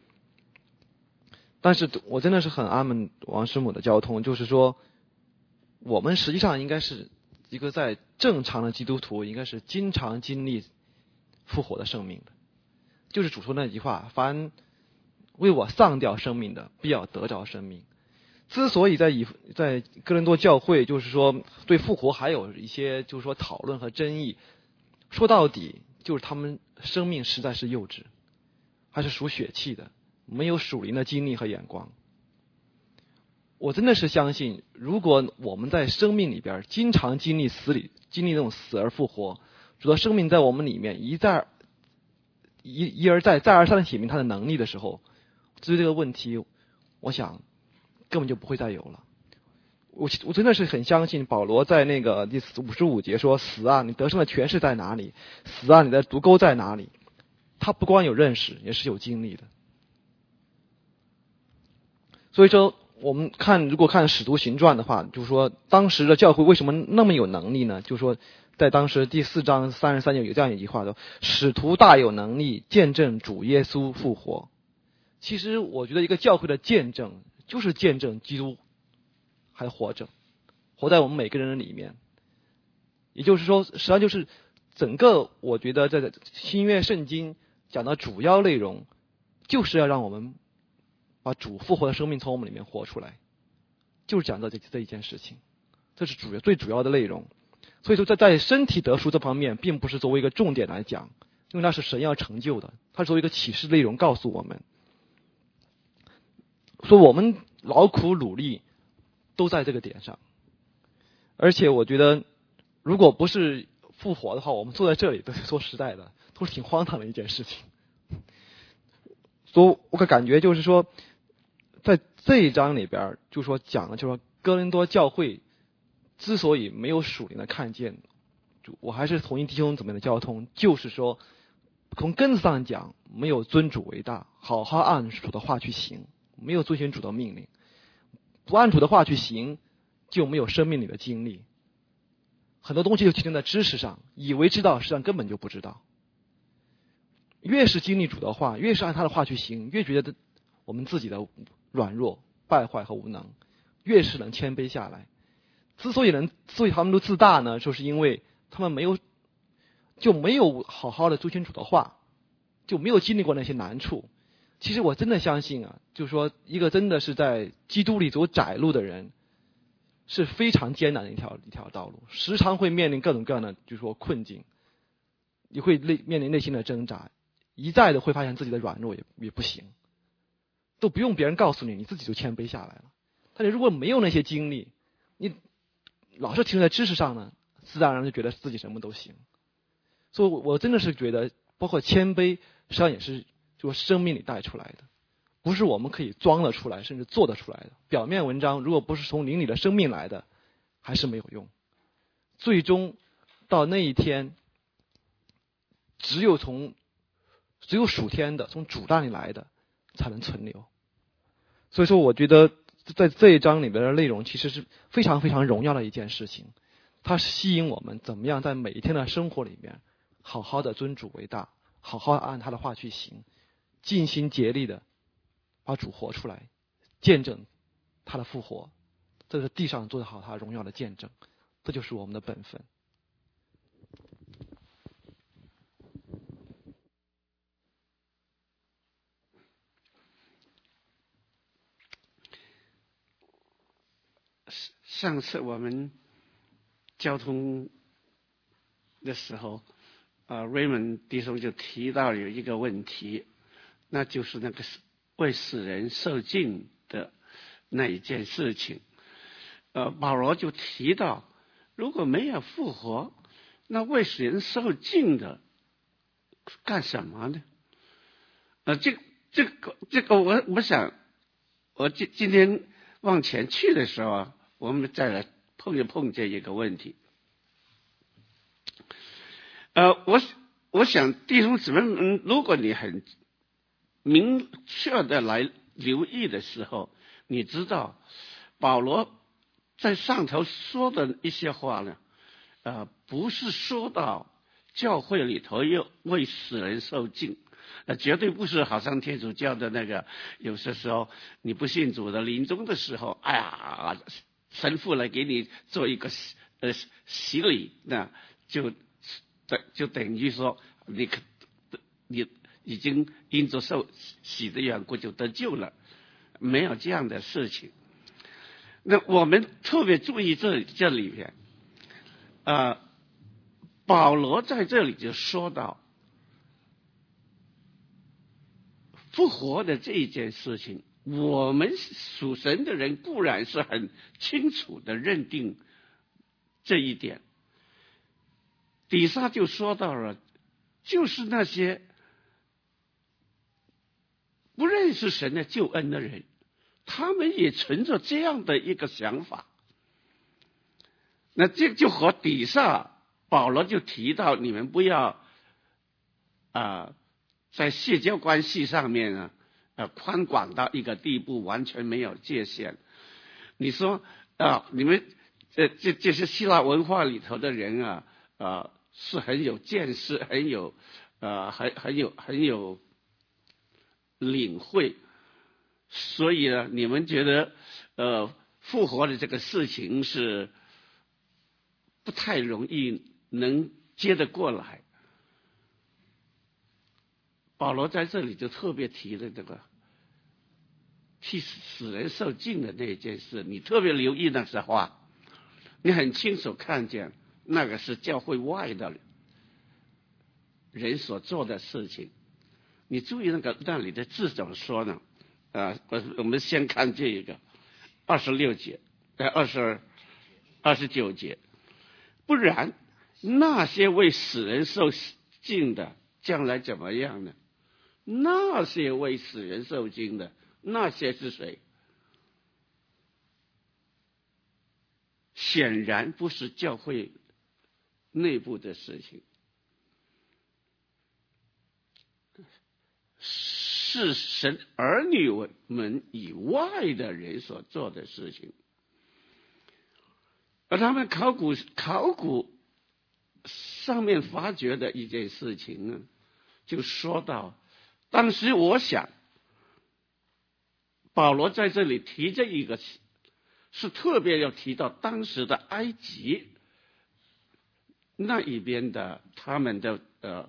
但是我真的是很阿门王师母的交通，就是说我们实际上应该是一个在正常的基督徒应该是经常经历复活的生命的，就是主说那句话，凡为我丧掉生命的必要得着生命。之所以在以在哥林多教会就是说对复活还有一些就是说讨论和争议，说到底就是他们生命实在是幼稚， 还是属血气的，没有属灵的经历和眼光。我真的是相信，如果我们在生命里边经常经历死里，经历那种死而复活，主的生命在我们里面一再一一而再再而三的显明他的能力的时候，至于这个问题，我想根本就不会再有了。我我真的是很相信保罗在那个第五十五节说：“死啊，你得胜的权势在哪里？死啊，你的毒钩在哪里？”他不光有认识，也是有经历的。所以说，我们看如果看《使徒行传》的话，就是说当时的教会为什么那么有能力呢？就是说，在当时第四章三十三节有这样一句话说：“使徒大有能力，见证主耶稣复活。”其实我觉得一个教会的见证，就是见证基督还活着，活在我们每个人的里面。也就是说，实际上就是整个我觉得在新约圣经讲的主要内容，就是要让我们把主复活的生命从我们里面活出来，就是讲到这这一件事情，这是主要最主要的内容。所以说在在身体得赎这方面，并不是作为一个重点来讲，因为那是神要成就的，它是作为一个启示内容告诉我们，说我们劳苦努力都在这个点上。而且我觉得，如果不是复活的话，我们坐在这里，都说实在的，都是挺荒唐的一件事情。所以我感觉就是说，在这一章里边，就说讲了，就是说哥林多教会之所以没有属灵的看见，我还是同意弟兄姊妹的交通，就是说从根子上讲，没有尊主为大，好好按主的话去行，没有遵循主的命令，不按主的话去行，就没有生命里的经历。很多东西就停留在知识上，以为知道，实际上根本就不知道。越是经历主的话，越是按他的话去行，越觉得我们自己的软弱、败坏和无能，越是能谦卑下来。之所以能，所以他们都自大呢，就是因为他们没有，就没有好好的遵循主的话，就没有经历过那些难处。其实我真的相信啊，就是说一个真的是在基督里走窄路的人，是非常艰难的一条一条道路，时常会面临各种各样的就是说困境，你会内面临内心的挣扎，一再的会发现自己的软弱也也不行，都不用别人告诉你，你自己就谦卑下来了。但是如果没有那些经历，你老是停留在知识上呢，自然而然就觉得自己什么都行。所以我真的是觉得，包括谦卑，实际上也是就生命里带出来的，不是我们可以装得出来，甚至做得出来的。表面文章如果不是从灵里的生命来的，还是没有用。最终到那一天，只有从只有属天的，从主那里来的，才能存留。所以说，我觉得在这一章里边的内容，其实是非常非常荣耀的一件事情。它吸引我们怎么样在每一天的生活里面，好好的尊主为大，好好按他的话去行，尽心竭力的把主活出来，见证他的复活，这是地上做得好他荣耀的见证，这就是我们的本分。 上次我们交通的时候，啊、呃、，Raymond 弟兄就提到有一个问题，那就是那个为死人受尽的那一件事情。呃，保罗就提到，如果没有复活，那为死人受尽的干什么呢？呃，这这个这个我我想，我今今天往前去的时候，我们再来碰一碰这一个问题。呃，我我想弟兄姊妹们，如果你很明确的来留意的时候，你知道保罗在上头说的一些话呢，呃，不是说到教会里头又为死人受尽，呃，绝对不是好像天主教的那个，有些时候你不信主的临终的时候，哎呀，神父来给你做一个呃洗礼，那就就等于说你你已经因着受洗的缘故就得救了，没有这样的事情。那我们特别注意这这里面，呃，保罗在这里就说到， 复活的这一件事情，我们属神的人固然是很清楚的认定这一点。底下就说到了，就是那些不认识神的救恩的人，他们也存着这样的一个想法。那这就和底下保罗就提到，你们不要啊、呃，在社交关系上面啊，呃，宽广到一个地步，完全没有界限。你说啊、呃，你们这这这些希腊文化里头的人啊，啊、呃，是很有见识，很有呃，很很有很有领会，所以呢，你们觉得呃，复活的这个事情是不太容易能接得过来。保罗在这里就特别提了这个替死人受尽的那件事，你特别留意那些话，你很清楚看见那个是教会外的人所做的事情。你注意那个那里的字怎么说呢？啊，我我们先看这个二十六节，在二十二十九节，不然那些为死人受尽的，将来怎么样呢？那些为死人受尽的，那些是谁？显然不是教会内部的事情，是神儿女们以外的人所做的事情。而他们考古考古上面发掘的一件事情呢，就说到，当时我想保罗在这里提这一个，是特别要提到当时的埃及那一边的他们的呃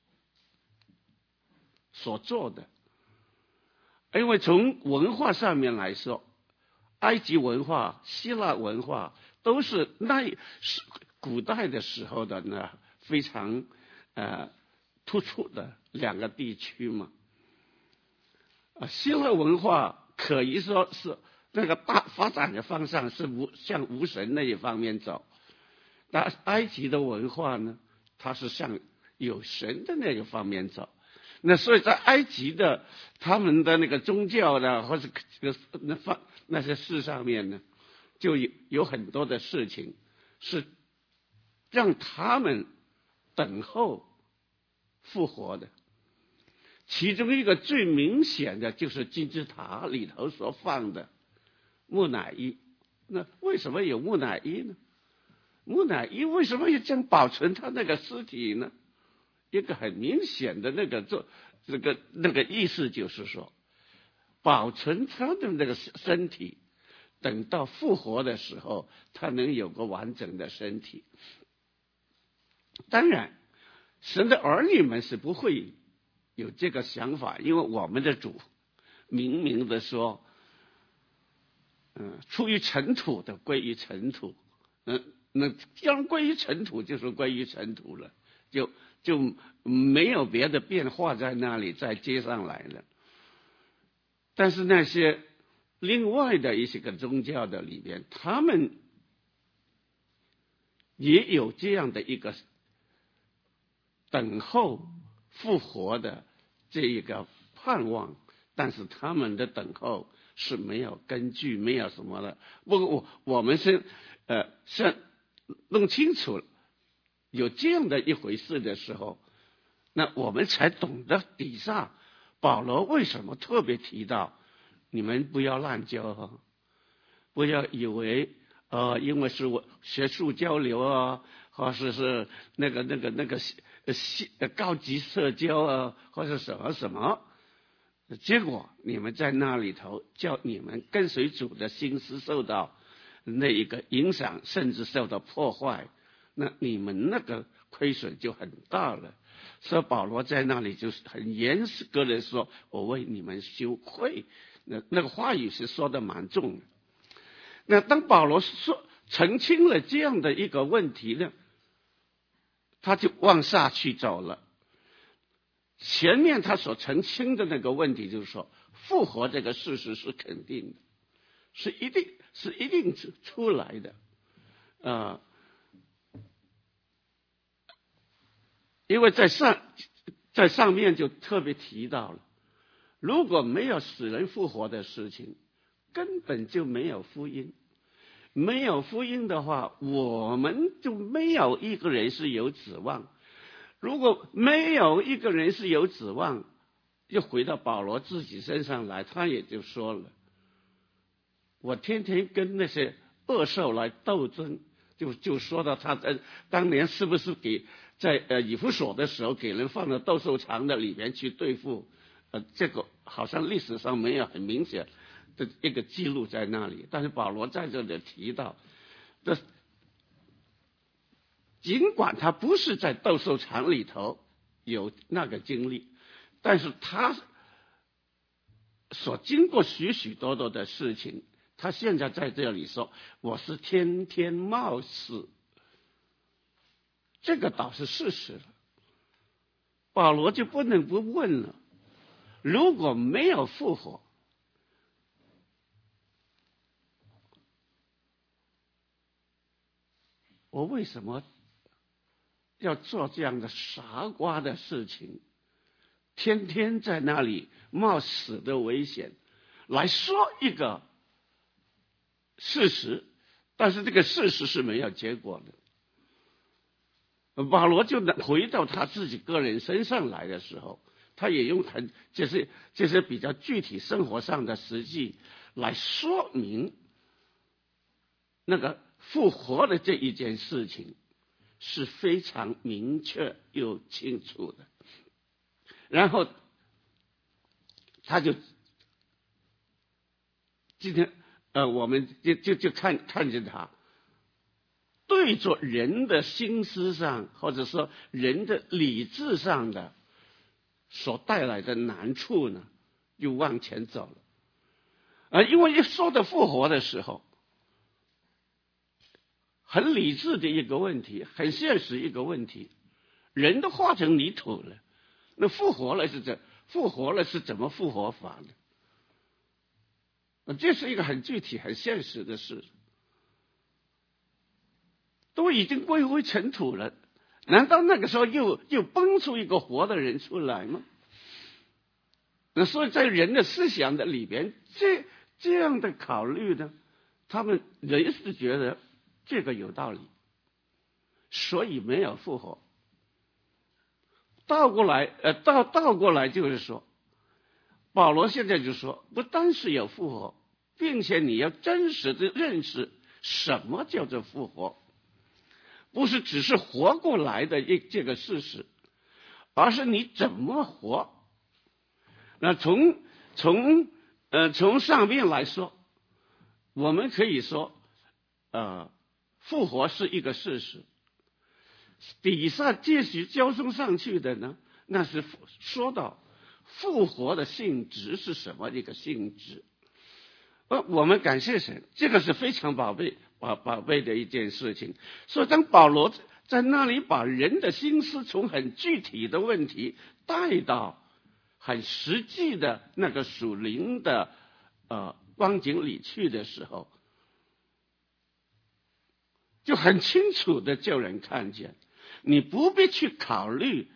所做的。因为从文化上面来说，埃及文化、希腊文化都是那是古代的时候的呢非常呃突出的两个地区嘛。啊，希腊文化可以说是那个大发展的方向是无向无神那一方面走，但埃及的文化呢，它是向有神的那个方面走。那所以在埃及的他们的那个宗教的或者那方那些事上面呢，就有有很多的事情是让他们等候复活的。其中一个最明显的就是金字塔里头所放的木乃伊。那为什么有木乃伊呢？木乃伊为什么要这样保存他那个尸体呢？一个很明显的那个做这个那个意思就是说，保存他的那个身体，等到复活的时候，他能有个完整的身体。当然，神的儿女们是不会有这个想法，因为我们的主明明的说，嗯，出于尘土的归于尘土，嗯，那既然归于尘土，就是归于尘土了，就。就没有别的变化在那里再接上来了。但是那些另外的一些个宗教的里边，他们也有这样的一个等候复活的这一个盼望，但是他们的等候是没有根据，没有什么的。不过我我们是呃是弄清楚了有这样的一回事的时候，那我们才懂得底下保罗为什么特别提到你们不要滥交，不要以为呃因为是我学术交流啊，或者是那个那个那个呃高级社交啊，或者什么什么，结果你们在那里头叫你们跟随主的心思受到那一个影响，甚至受到破坏。那你们那个亏损就很大了，所以保罗在那里就是很严格的说，我为你们羞愧。那那个话语是说的蛮重的。那当保罗说澄清了这样的一个问题呢，他就往下去走了。 前面他所澄清的那个问题，就是说复活这个事实是肯定的，是一定是一定出来的，啊、呃，因为在上在上面就特别提到了，如果没有死人复活的事情，根本就没有福音。没有福音的话，我们就没有一个人是有指望。如果没有一个人是有指望，就回到保罗自己身上来，他也就说了，我天天跟那些恶兽来斗争，就就说到他在当年是不是给在呃以弗所的时候给人放到斗兽场的里面去对付，呃这个好像历史上没有很明显的一个记录在那里，但是保罗在这里提到，这尽管他不是在斗兽场里头有那个经历，但是他所经过许许多多的事情，他现在在这里说我是天天冒死，这个倒是事实了。保罗就不能不问了，如果没有复活，我为什么要做这样的傻瓜的事情，天天在那里冒死的危险来说一个事实，但是这个事实是没有结果的。保罗就回到他自己个人身上来的时候，他也用很这些这些比较具体生活上的实际来说明那个复活的这一件事情是非常明确又清楚的。然后他就今天呃，我们就就就看看见他对着人的心思上，或者说人的理智上的所带来的难处呢，又往前走了。啊，因为一说到复活的时候，很理智的一个问题，很现实一个问题，人都化成泥土了，那复活了是怎复活了是怎么复活法呢？这是一个很具体很现实的事，都已经归回尘土了，难道那个时候又又蹦出一个活的人出来吗？那所以在人的思想的里边，这这样的考虑呢，他们人是觉得这个有道理，所以没有复活。倒过来，呃，倒倒过来就是说，保罗现在就说，不单是有复活，并且你要真实的认识什么叫做复活，不是只是活过来的一这个事实，而是你怎么活。那从从呃从上面来说，我们可以说，呃，复活是一个事实。底下继续交送上去的呢，那是说到复活的性质是什么一个性质。呃，我们感谢神，这个是非常宝贝宝宝贝的一件事情。所以当保罗在那里把人的心思从很具体的问题带到很实际的那个属灵的呃光景里去的时候，就很清楚的叫人看见，你不必去考虑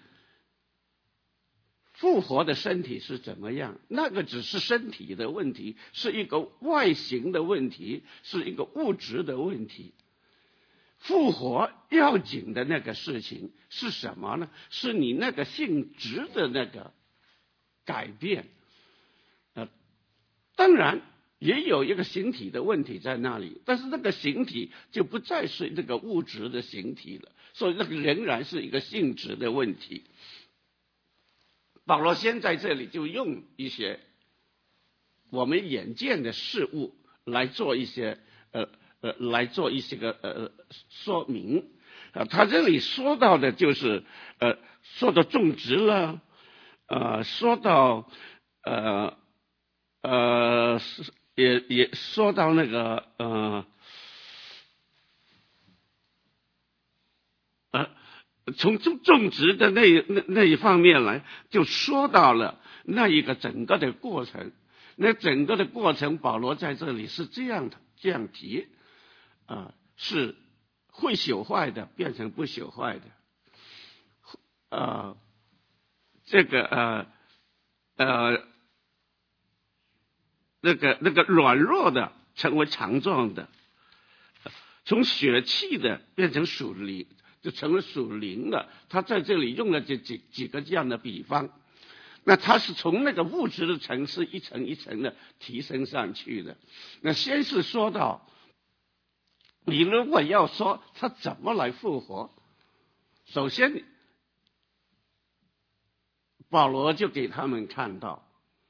复活的身体是怎么样，那个只是身体的问题，是一个外形的问题，是一个物质的问题。复活要紧的那个事情是什么呢？是你那个性质的那个改变。呃，当然也有一个形体的问题在那里，但是那个形体就不再是这个物质的形体了，所以那个仍然是一个性质的问题。保罗先在这里就用一些我们眼见的事物来做一些呃呃来做一些个呃说明啊，他这里说到的就是呃说到种植了，呃说到呃呃也也说到那个呃呃从种种植的那那那一方面来，就说到了那一个整个的过程。那整个的过程，保罗在这里是这样的这样提啊、呃，是会朽坏的变成不朽坏的，呃，这个呃呃那个那个软弱的成为强壮的，从血气的变成属灵，就成了属灵的。他在这里用了这几几个这样的比方。那它是从那个物质的层次一层一层的提升上去的。那先是说到，你如果要说他怎么来复活，首先保罗就给他们看到，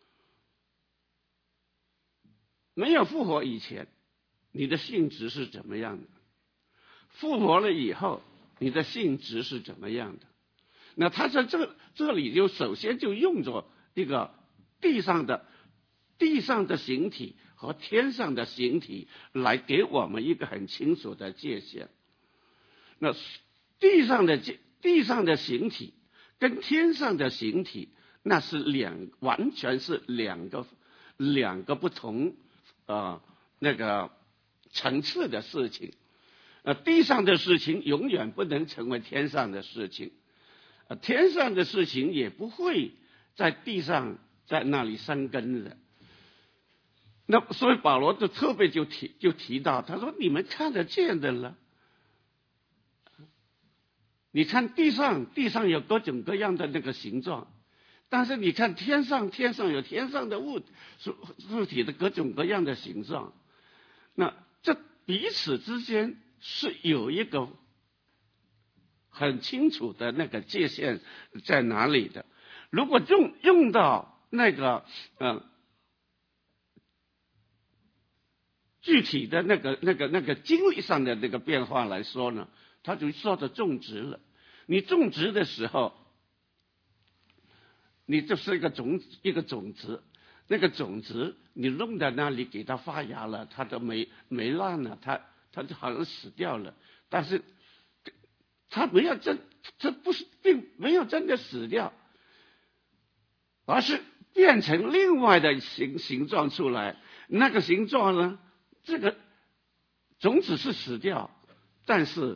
没有复活以前，你的性质是怎么样的；复活了以后，你的性质是怎么样的。那他在这这里就首先就用着一个地上的地上的形体和天上的形体来给我们一个很清楚的界限。那地上的地上的形体跟天上的形体，那是两完全是两个两个不同呃那个层次的事情。呃，地上的事情永远不能成为天上的事情。天上的事情也不会在地上在那里生根的。那所以保罗就特别就提就提到，他说你们看得见的了，你看地上地上有各种各样的那个形状，但是你看天上天上有天上的物物体的各种各样的形状，那这彼此之间是有一个很清楚的那个界限在哪里的。如果用用到那个呃具体的那个那个那个经历上的那个变化来说呢，他就说的种植了。你种植的时候，你就是一个种一个种子，那个种子你弄在那里给它发芽了，它都没没烂了，它它就好像死掉了，但是它没有真，这不是并没有真的死掉，而是变成另外的形形状出来。那个形状呢，这个种子是死掉，但是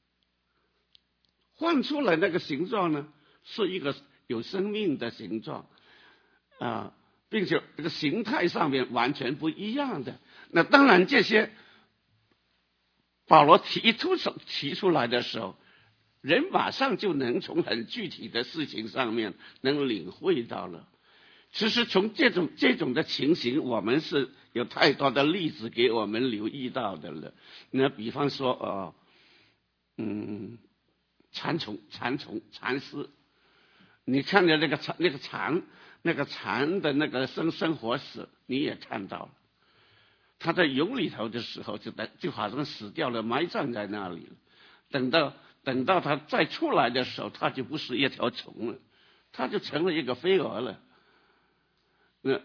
换出来那个形状呢，是一个有生命的形状啊、呃，并且这个形态上面完全不一样的。那当然这些保罗提出提出来的时候，人马上就能从很具体的事情上面能领会到了。其实从这种这种的情形，我们是有太多的例子给我们留意到的了。那比方说呃嗯蚕虫蚕虫蚕丝，你看见那个蚕那个蚕那个蚕的那个生生活史，你也看到了。它在蛹里头的时候就就好像死掉了，埋葬在那里了。等到等到它再出来的时候，它就不是一条虫了，它就成了一个飞蛾了。那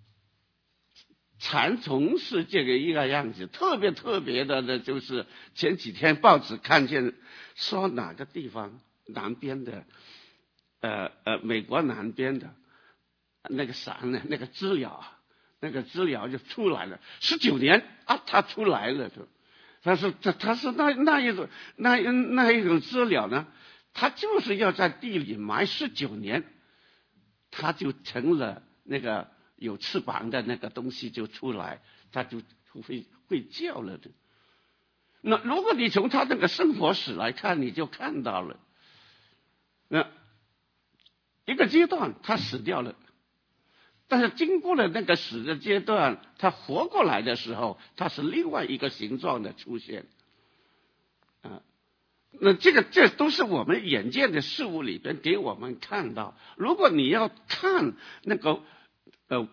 蚕虫是这个一个样子，特别特别的呢，就是前几天报纸看见说哪个地方南边的，呃呃美国南边的那个啥呢，那个知了啊，那个知了就出来了，十九年啊，它出来了就。但是它它是那那一种那那一种知了呢，它就是要在地里埋十九年，它就成了那个有翅膀的那个东西就出来，它就会会叫了的。那如果你从它那个生活史来看，你就看到了，那一个阶段它死掉了。但是经过了那个死的阶段，它活过来的时候，它是另外一个形状的出现，啊，那这个这都是我们眼见的事物里边给我们看到。如果你要看那个呃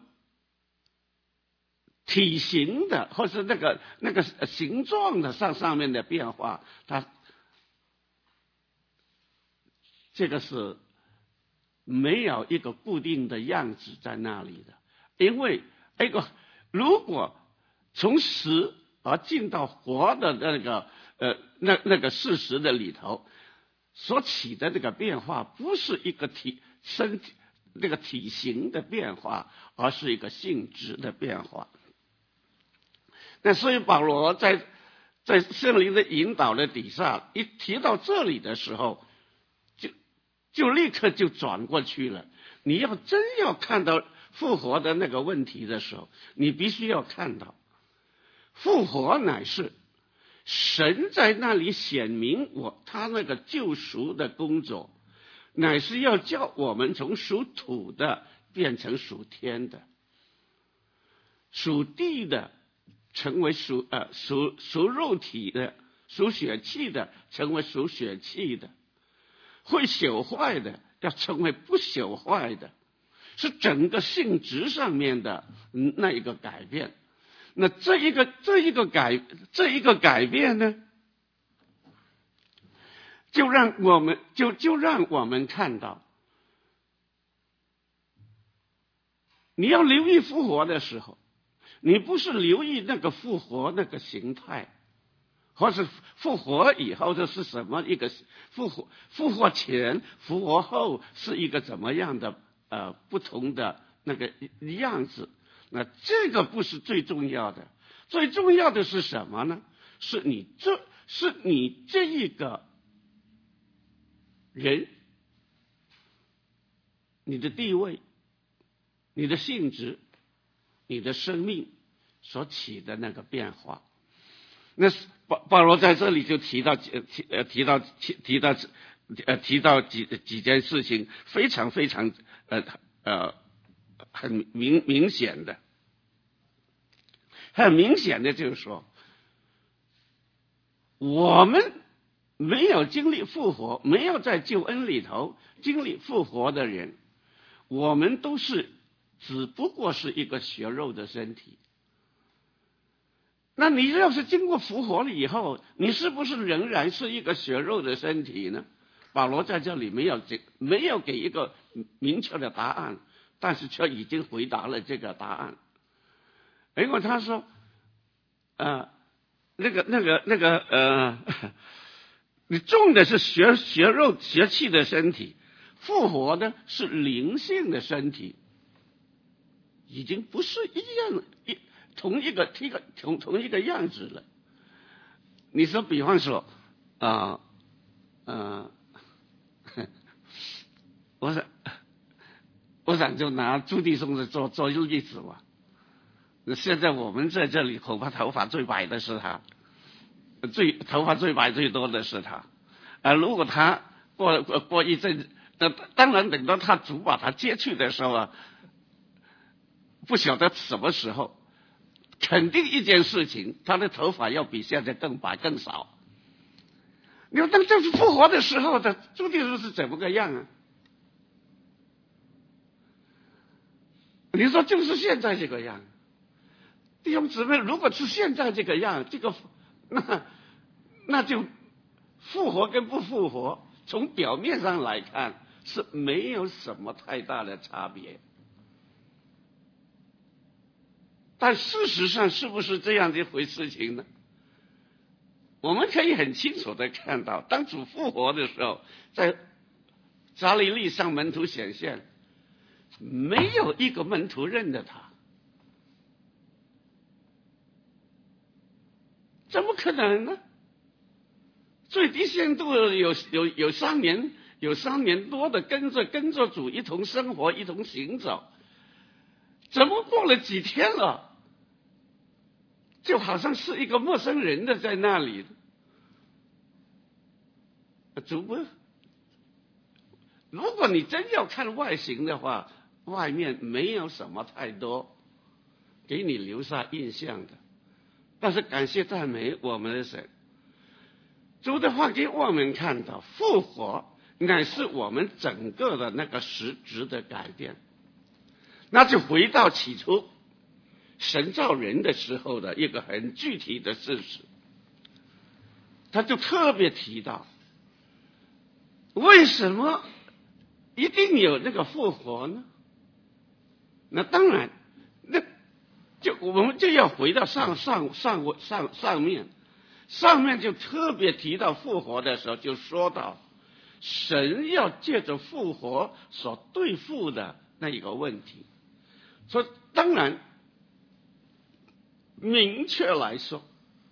体型的，或是那个那个形状的上上面的变化，它这个是没有一个固定的样子在那里的。因为一个如果从死而进到活的那个呃那那个事实的里头， 所起的这个变化，不是一个体身体这个体型的变化，而是一个性质的变化。那所以保罗在在圣灵的引导的底下，一提到这里的时候，就就立刻就转过去了。你要真要看到复活的那个问题的时候，你必须要看到，复活乃是神在那里显明我他那个救赎的工作，乃是要叫我们从属土的变成属天的，属地的成为属呃属属肉体的，属血气的成为属血气的，会朽坏的要成为不朽坏的，是整个性质上面的那一个改变。那这一个这一个改这一个改变呢，就让我们就就让我们看到，你要留意复活的时候，你不是留意那个复活那个形态，或是复活以后这是什么一个复活复活前复活后是一个怎么样的呃不同的那个样子。那这个不是最重要的，最重要的是什么呢？是你这是你这一个人，你的地位，你的性质，你的生命所起的那个变化。那保保罗在这里就提到提呃提到提提到呃提到几几件事情，非常非常呃呃很明明显的，很明显的就是说，我们没有经历复活，没有在救恩里头经历复活的人，我们都是只不过是一个血肉的身体。那你要是经过复活了以后，你是不是仍然是一个血肉的身体呢？保罗在这里没有给没有给一个明确的答案，但是却已经回答了这个答案。因为他说，呃，那个那个那个呃，你种的是血血肉血气的身体，复活的是灵性的身体，已经不是一样一同一个一个同同一个样子了。你说，比方说啊呃，呃，我想我想就拿朱弟兄的做做例子吧。现在我们在这里恐怕头发最白的是他，最头发最白最多的是他。啊，如果他过过过一阵，那当然等到他主把他接去的时候啊，不晓得什么时候，肯定一件事情，他的头发要比现在更白更少。你说当这是复活的时候的朱弟兄是怎么个样啊？你说就是现在这个样。弟兄姊妹，如果是现在这个样，这个那那就复活跟不复活，从表面上来看是没有什么太大的差别。但事实上是不是这样的一回事情呢？我们可以很清楚的看到，当主复活的时候，在加利利向门徒显现，没有一个门徒认得他。怎么可能呢？最低限度有有有三年，有三年多的跟着跟着主一同生活，一同行走。怎么过了几天了，就好像是一个陌生人的在那里？主不，如果你真要看外形的话，外面没有什么太多给你留下印象的。但是感谢赞美我们的神，主的话给我们看到，复活乃是我们整个的那个实质的改变。那就回到起初神造人的时候的一个很具体的事实，他就特别提到，为什么一定有那个复活呢？那当然，那就我们就要回到上上上上上面，上面就特别提到复活的时候，就说到神要借着复活所对付的那一个问题。所以当然明确来说，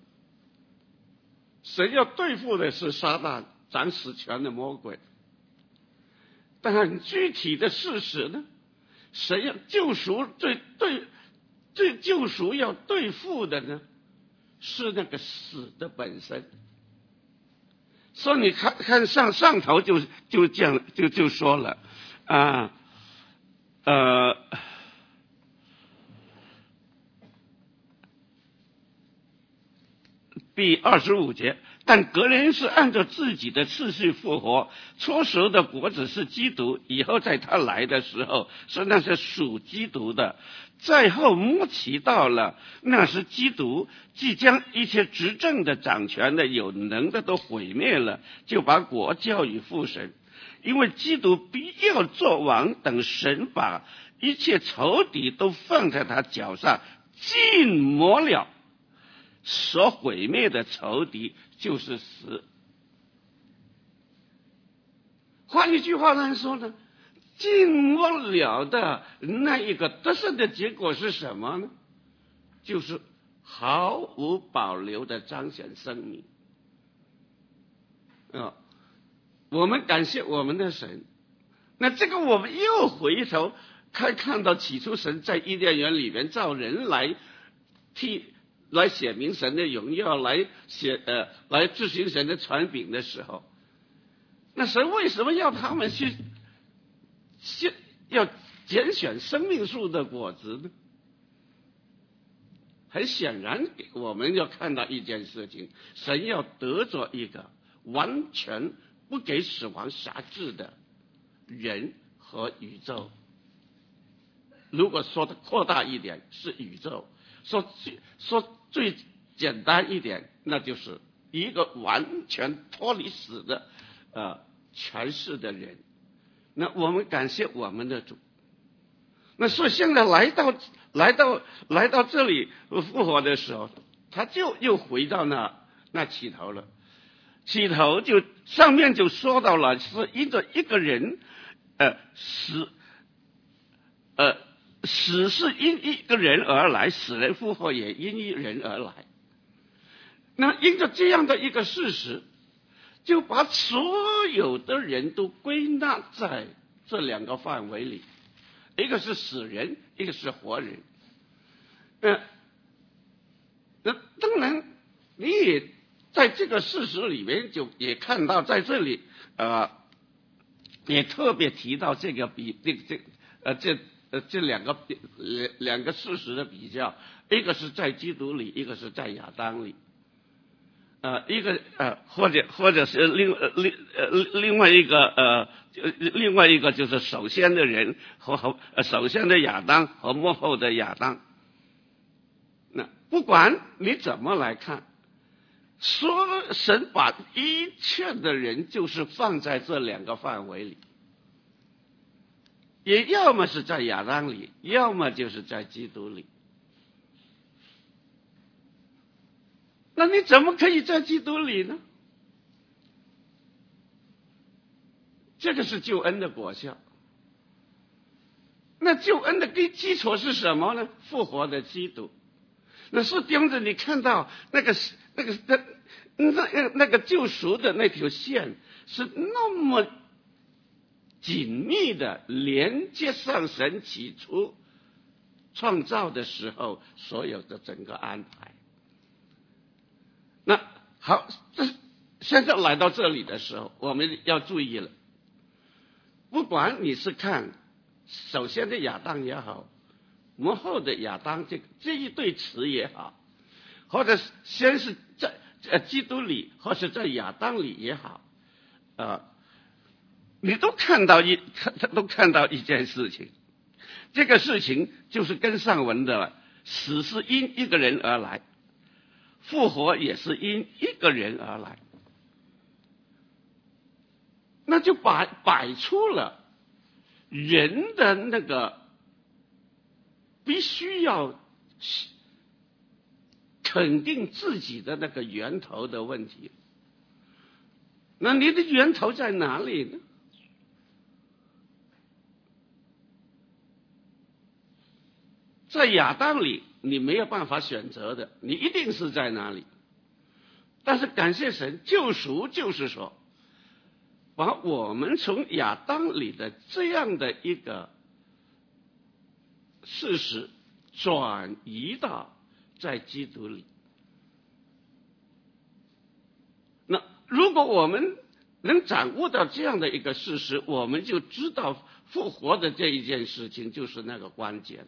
神要对付的是撒旦掌死权的魔鬼，但很具体的事实呢，神要救赎最对最救赎要对付的呢，是那个死的本身。所以你看看上上头就就这样就就说了啊呃第二十五节，但个人是按照自己的次序复活，初熟的果子是基督，以后在他来的时候是那是属基督的，再后末期到了，那是基督即将一切执政的掌权的有能的都毁灭了，就把国交与父神，因为基督必要做王，等神把一切仇敌都放在他脚上，尽磨了。所毁灭的仇敌就是死。换一句话来说呢，尽磨了的那一个得胜的结果是什么呢？就是毫无保留的彰显生命。啊，我们感谢我们的神。那这个我们又回头看看到起初神在伊甸园里面造人来替来显明神的荣耀，来写呃来执行神的权柄的时候，那神为什么要他们去去要拣选生命树的果子呢？很显然我们要看到一件事情，神要得着一个完全不给死亡辖制的人和宇宙。如果说的扩大一点是宇宙，说说最简单一点，那就是一个完全脱离死的呃权势的人。那我们感谢我们的主。那所以现在来到来到来到这里复活的时候，他就又回到那那起头了。起头就上面就说到了，是因着一个人呃死呃死是因一个人而来，死人复活也因一人而来。那因着这样的一个事实，就把所有的人都归纳在这两个范围里，一个是死人，一个是活人。呃，那当然你也在这个事实里面就也看到，在这里呃也特别提到这个比这这呃这呃这两个两两个事实的比较，一个是在基督里，一个是在亚当里。呃，一个呃，或者或者是另呃另呃另外一个呃，另外一个就是首先的人和和首先的亚当和末后的亚当。那不管你怎么来看，说神把一切的人就是放在这两个范围里，也要么是在亚当里，要么就是在基督里。那你怎么可以在基督里呢？这个是救恩的果效。那救恩的基础是什么呢？复活的基督。那是盯着你看到那个那个那那那个救赎的那条线是那么紧密的连接上神起初创造的时候所有的整个安排。那好，这现在来到这里的时候，我们要注意了。不管你是看首先的亚当也好，末后的亚当这这一对词也好，或者先是在呃基督里，或是在亚当里也好，呃，你都看到一看都看到一件事情，这个事情就是跟上文的了，死是因一个人而来，复活也是因一个人而来，那就摆摆出了人的那个必须要肯定自己的那个源头的问题。 那你的源头在哪里呢？在亚当里，你没有办法选择的，你一定是在哪里。但是感谢神，救赎就是说，把我们从亚当里的这样的一个事实转移到在基督里。那如果我们能掌握到这样的一个事实，我们就知道复活的这一件事情就是那个关键。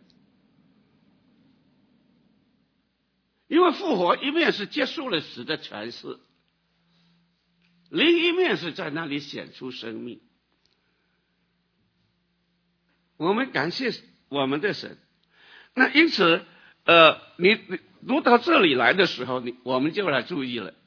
因为复活一面是结束了死的权势，另一面是在那里显出生命。我们感谢我们的神。那因此，呃，你你读到这里来的时候，你我们就来注意了。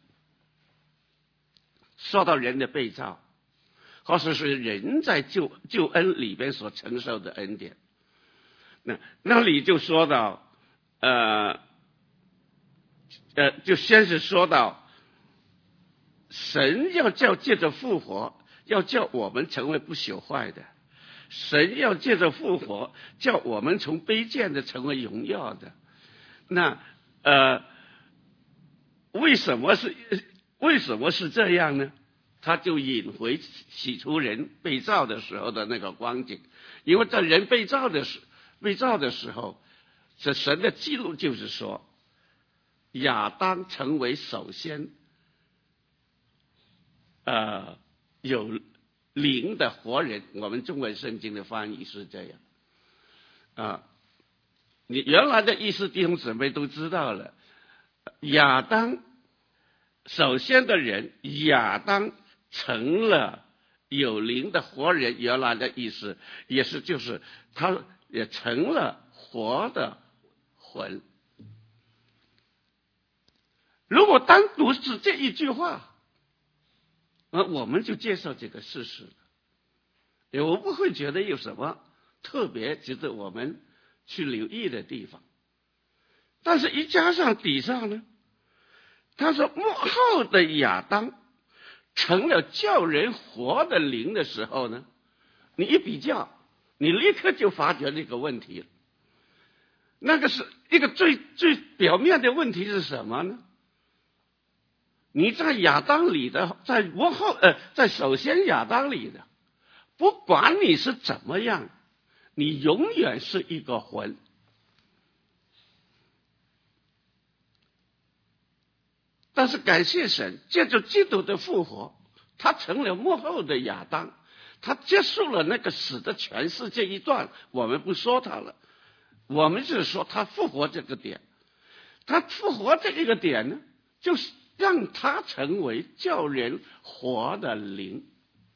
说到人的被造，或者是人在救救恩里边所承受的恩典，那那里就说到，呃。呃，就先是说到，神要叫借着复活，要叫我们成为不朽坏的；神要借着复活，叫我们从卑贱的成为荣耀的。那呃，为什么是为什么是这样呢？他就引回起初人被造的时候的那个光景，因为在人被造的时被造的时候，这神的记录就是说。亚当成为首先，呃，有灵的活人。我们中文圣经的翻译是这样，啊，你原来的意思弟兄姊妹都知道了。亚当首先的人，亚当成了有灵的活人。原来的意思也是就是他也成了活的魂。如果单独是这一句话，那我们就接受这个事实了，也我不会觉得有什么特别值得我们去留意的地方。但是一加上底上呢，他说幕后的亚当成了叫人活的灵的时候呢，你一比较，你立刻就发觉这个问题了。那个是一个最最表面的问题是什么呢？你在亚当里的，在幕后呃，在首先亚当里的，不管你是怎么样，你永远是一个魂。但是感谢神，借着基督的复活，他成了幕后的亚当，他结束了那个死的权势这一段，我们不说他了，我们是说他复活这个点。他复活这一个点呢，就是让他成为叫人活的灵，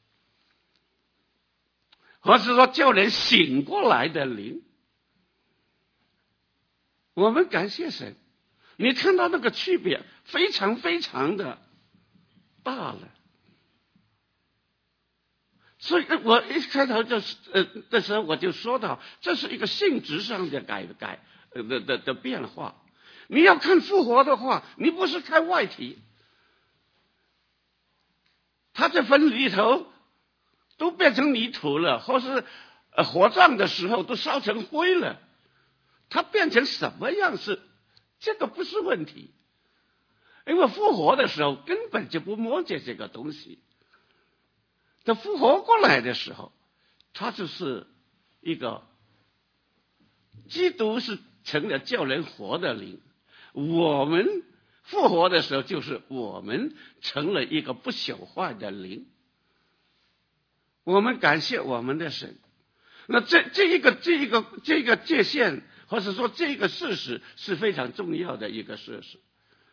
或是说叫人醒过来的灵。我们感谢神，你看到那个区别非常非常的大了。所以我一开头就是呃的时候我就说到，这是一个性质上的改改呃的的的变化。你要看复活的话，你不是看外体，他在坟里头都变成泥土了，或是呃火葬的时候都烧成灰了，他变成什么样式，这个不是问题，因为复活的时候根本就不摸见这个东西。他复活过来的时候，他就是一个基督是成了叫人活的灵，我们复活的时候就是我们成了一个不朽坏的灵。我们感谢我们的神。那这这一个这一个这个界限，或者说这个事实是非常重要的一个事实。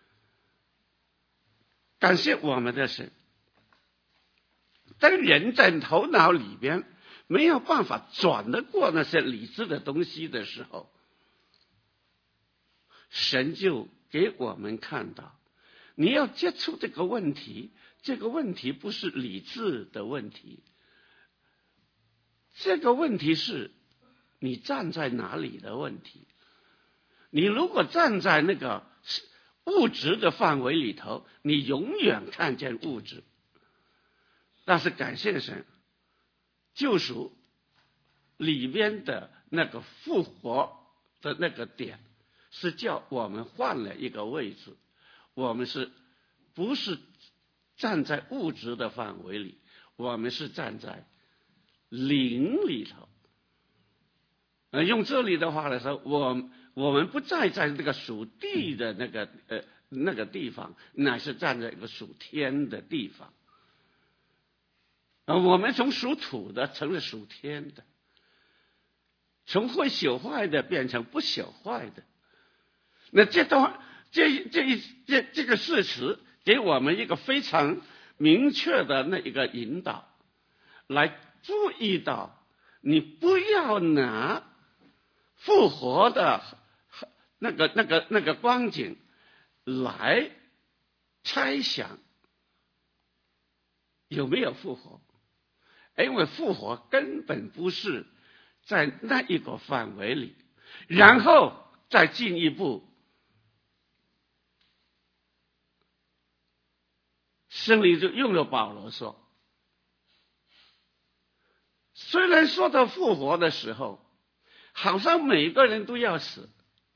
感谢我们的神。当人在头脑里边没有办法转得过那些理智的东西的时候，神就给我们看到，你要接触这个问题，这个问题不是理智的问题，这个问题是你站在哪里的问题。你如果站在那个物质的范围里头，你永远看见物质。 但是感谢神，救赎里面的那个复活的那个点，是叫我们换了一个位置，我们是不是站在物质的范围里，我们是站在灵里头。呃，用这里的话来说，我我们不再在那个属地的那个呃那个地方，乃是站在一个属天的地方。呃，我们从属土的成了属天的，从会朽坏的变成不朽坏的。那这段这这一这这个事实给我们一个非常明确的那一个引导，来注意到你不要拿复活的那个那个那个光景来猜想有没有复活，因为复活根本不是在那一个范围里，然后再进一步。圣灵就用了保罗说，虽然说到复活的时候，好像每个人都要死，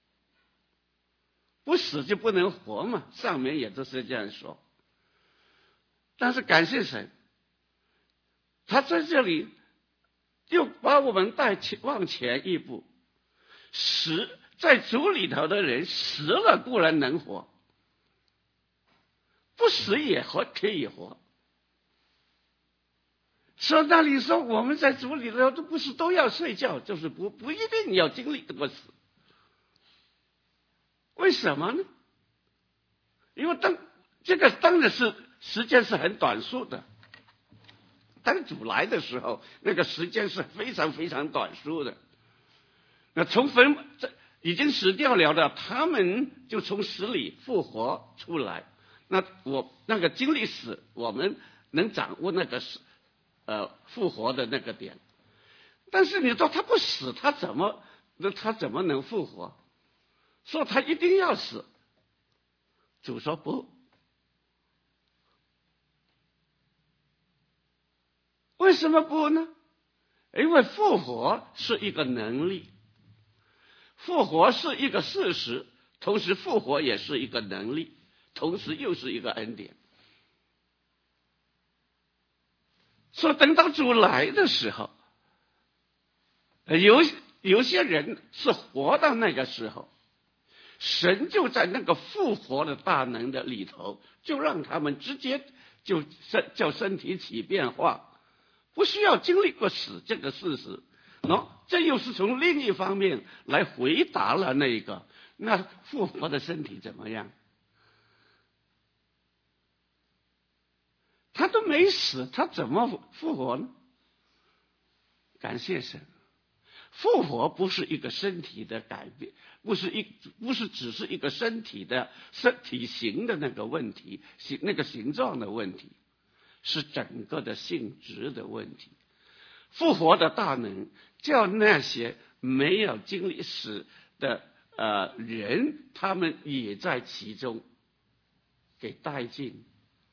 不死就不能活嘛，上面也都是这样说。但是感谢神，他在这里又把我们带往前一步，死在主里头的人死了固然能活，不死也活可以活。说那里说我们在主里头都不是都要睡觉，就是不不一定要经历这个死。为什么呢？因为当这个当然是时间是很短促的，当主来的时候，那个时间是非常非常短促的。那从坟已经死掉了的，他们就从死里复活出来。那我那个经历死，我们能掌握那个死呃复活的那个点。但是你说他不死，他怎么那他怎么能复活？说他一定要死，主说不。为什么不呢？因为复活是一个能力，复活是一个事实，同时复活也是一个能力，同时又是一个恩典。说等到主来的时候，有有些人是活到那个时候，神就在那个复活的大能的里头，就让他们直接就身叫身体起变化。不需要经历过死这个事实，喏，这又是从另一方面来回答了那个那复活的身体怎么样？他都没死，他怎么复活呢？感谢神，复活不是一个身体的改变，不是一不是只是一个身体的身体型的那个问题，形那个形状的问题。是整个的性质的问题。复活的大能叫那些没有经历死的呃人，他们也在其中给带进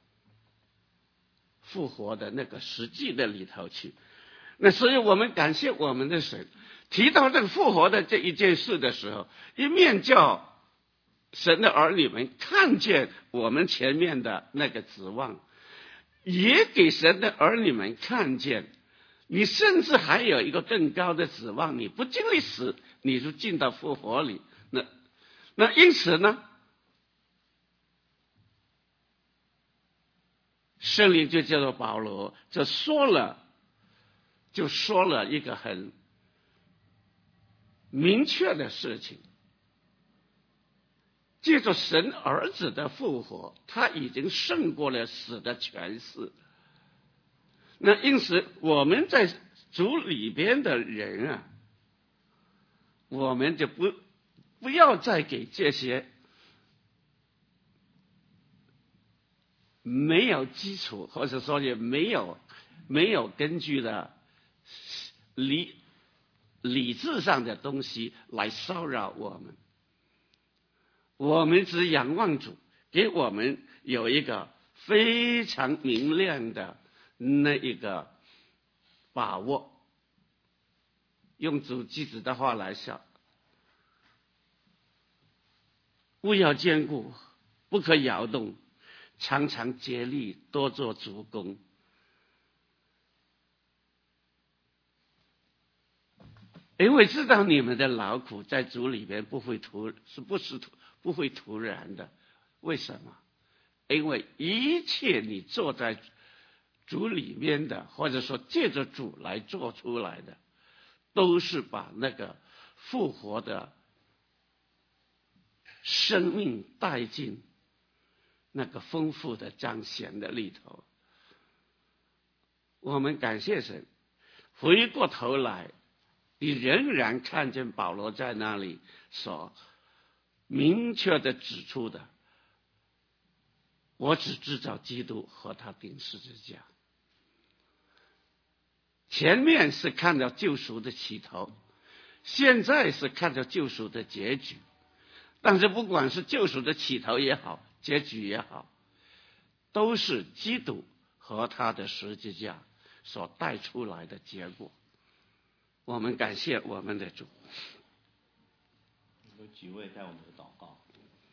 复活的那个实际的里头去。那所以我们感谢我们的神，提到这个复活的这一件事的时候，一面叫神的儿女们看见我们前面的那个指望，也给神的儿女们看见，你甚至还有一个更高的指望，你不经历死，你就进到复活里。那那因此呢，圣灵就叫做保罗，就说了，就说了一个很明确的事情。借着神儿子的复活，他已经胜过了死的权势。那因此我们在主里边的人啊，我们就不不要再给这些没有基础，或者说也没有没有根据的理理智上的东西来骚扰我们。我们只仰望主，给我们有一个非常明亮的那一个把握。用主基子的话来说，务要坚固，不可摇动，常常竭力多做主工。因为知道你们的劳苦在主里面不会突是不是突不会突然的，为什么？因为一切你做在主里面的，或者说借着主来做出来的，都是把那个复活的生命带进那个丰富的彰显的里头。我们感谢神，回过头来你仍然看见保罗在那里所明确的指出的，我只知道基督和他钉十字架。前面是看到救赎的起头，现在是看到救赎的结局。但是不管是救赎的起头也好，结局也好，都是基督和他的十字架所带出来的结果。我们感谢我们的主。 有几位带我们的祷告。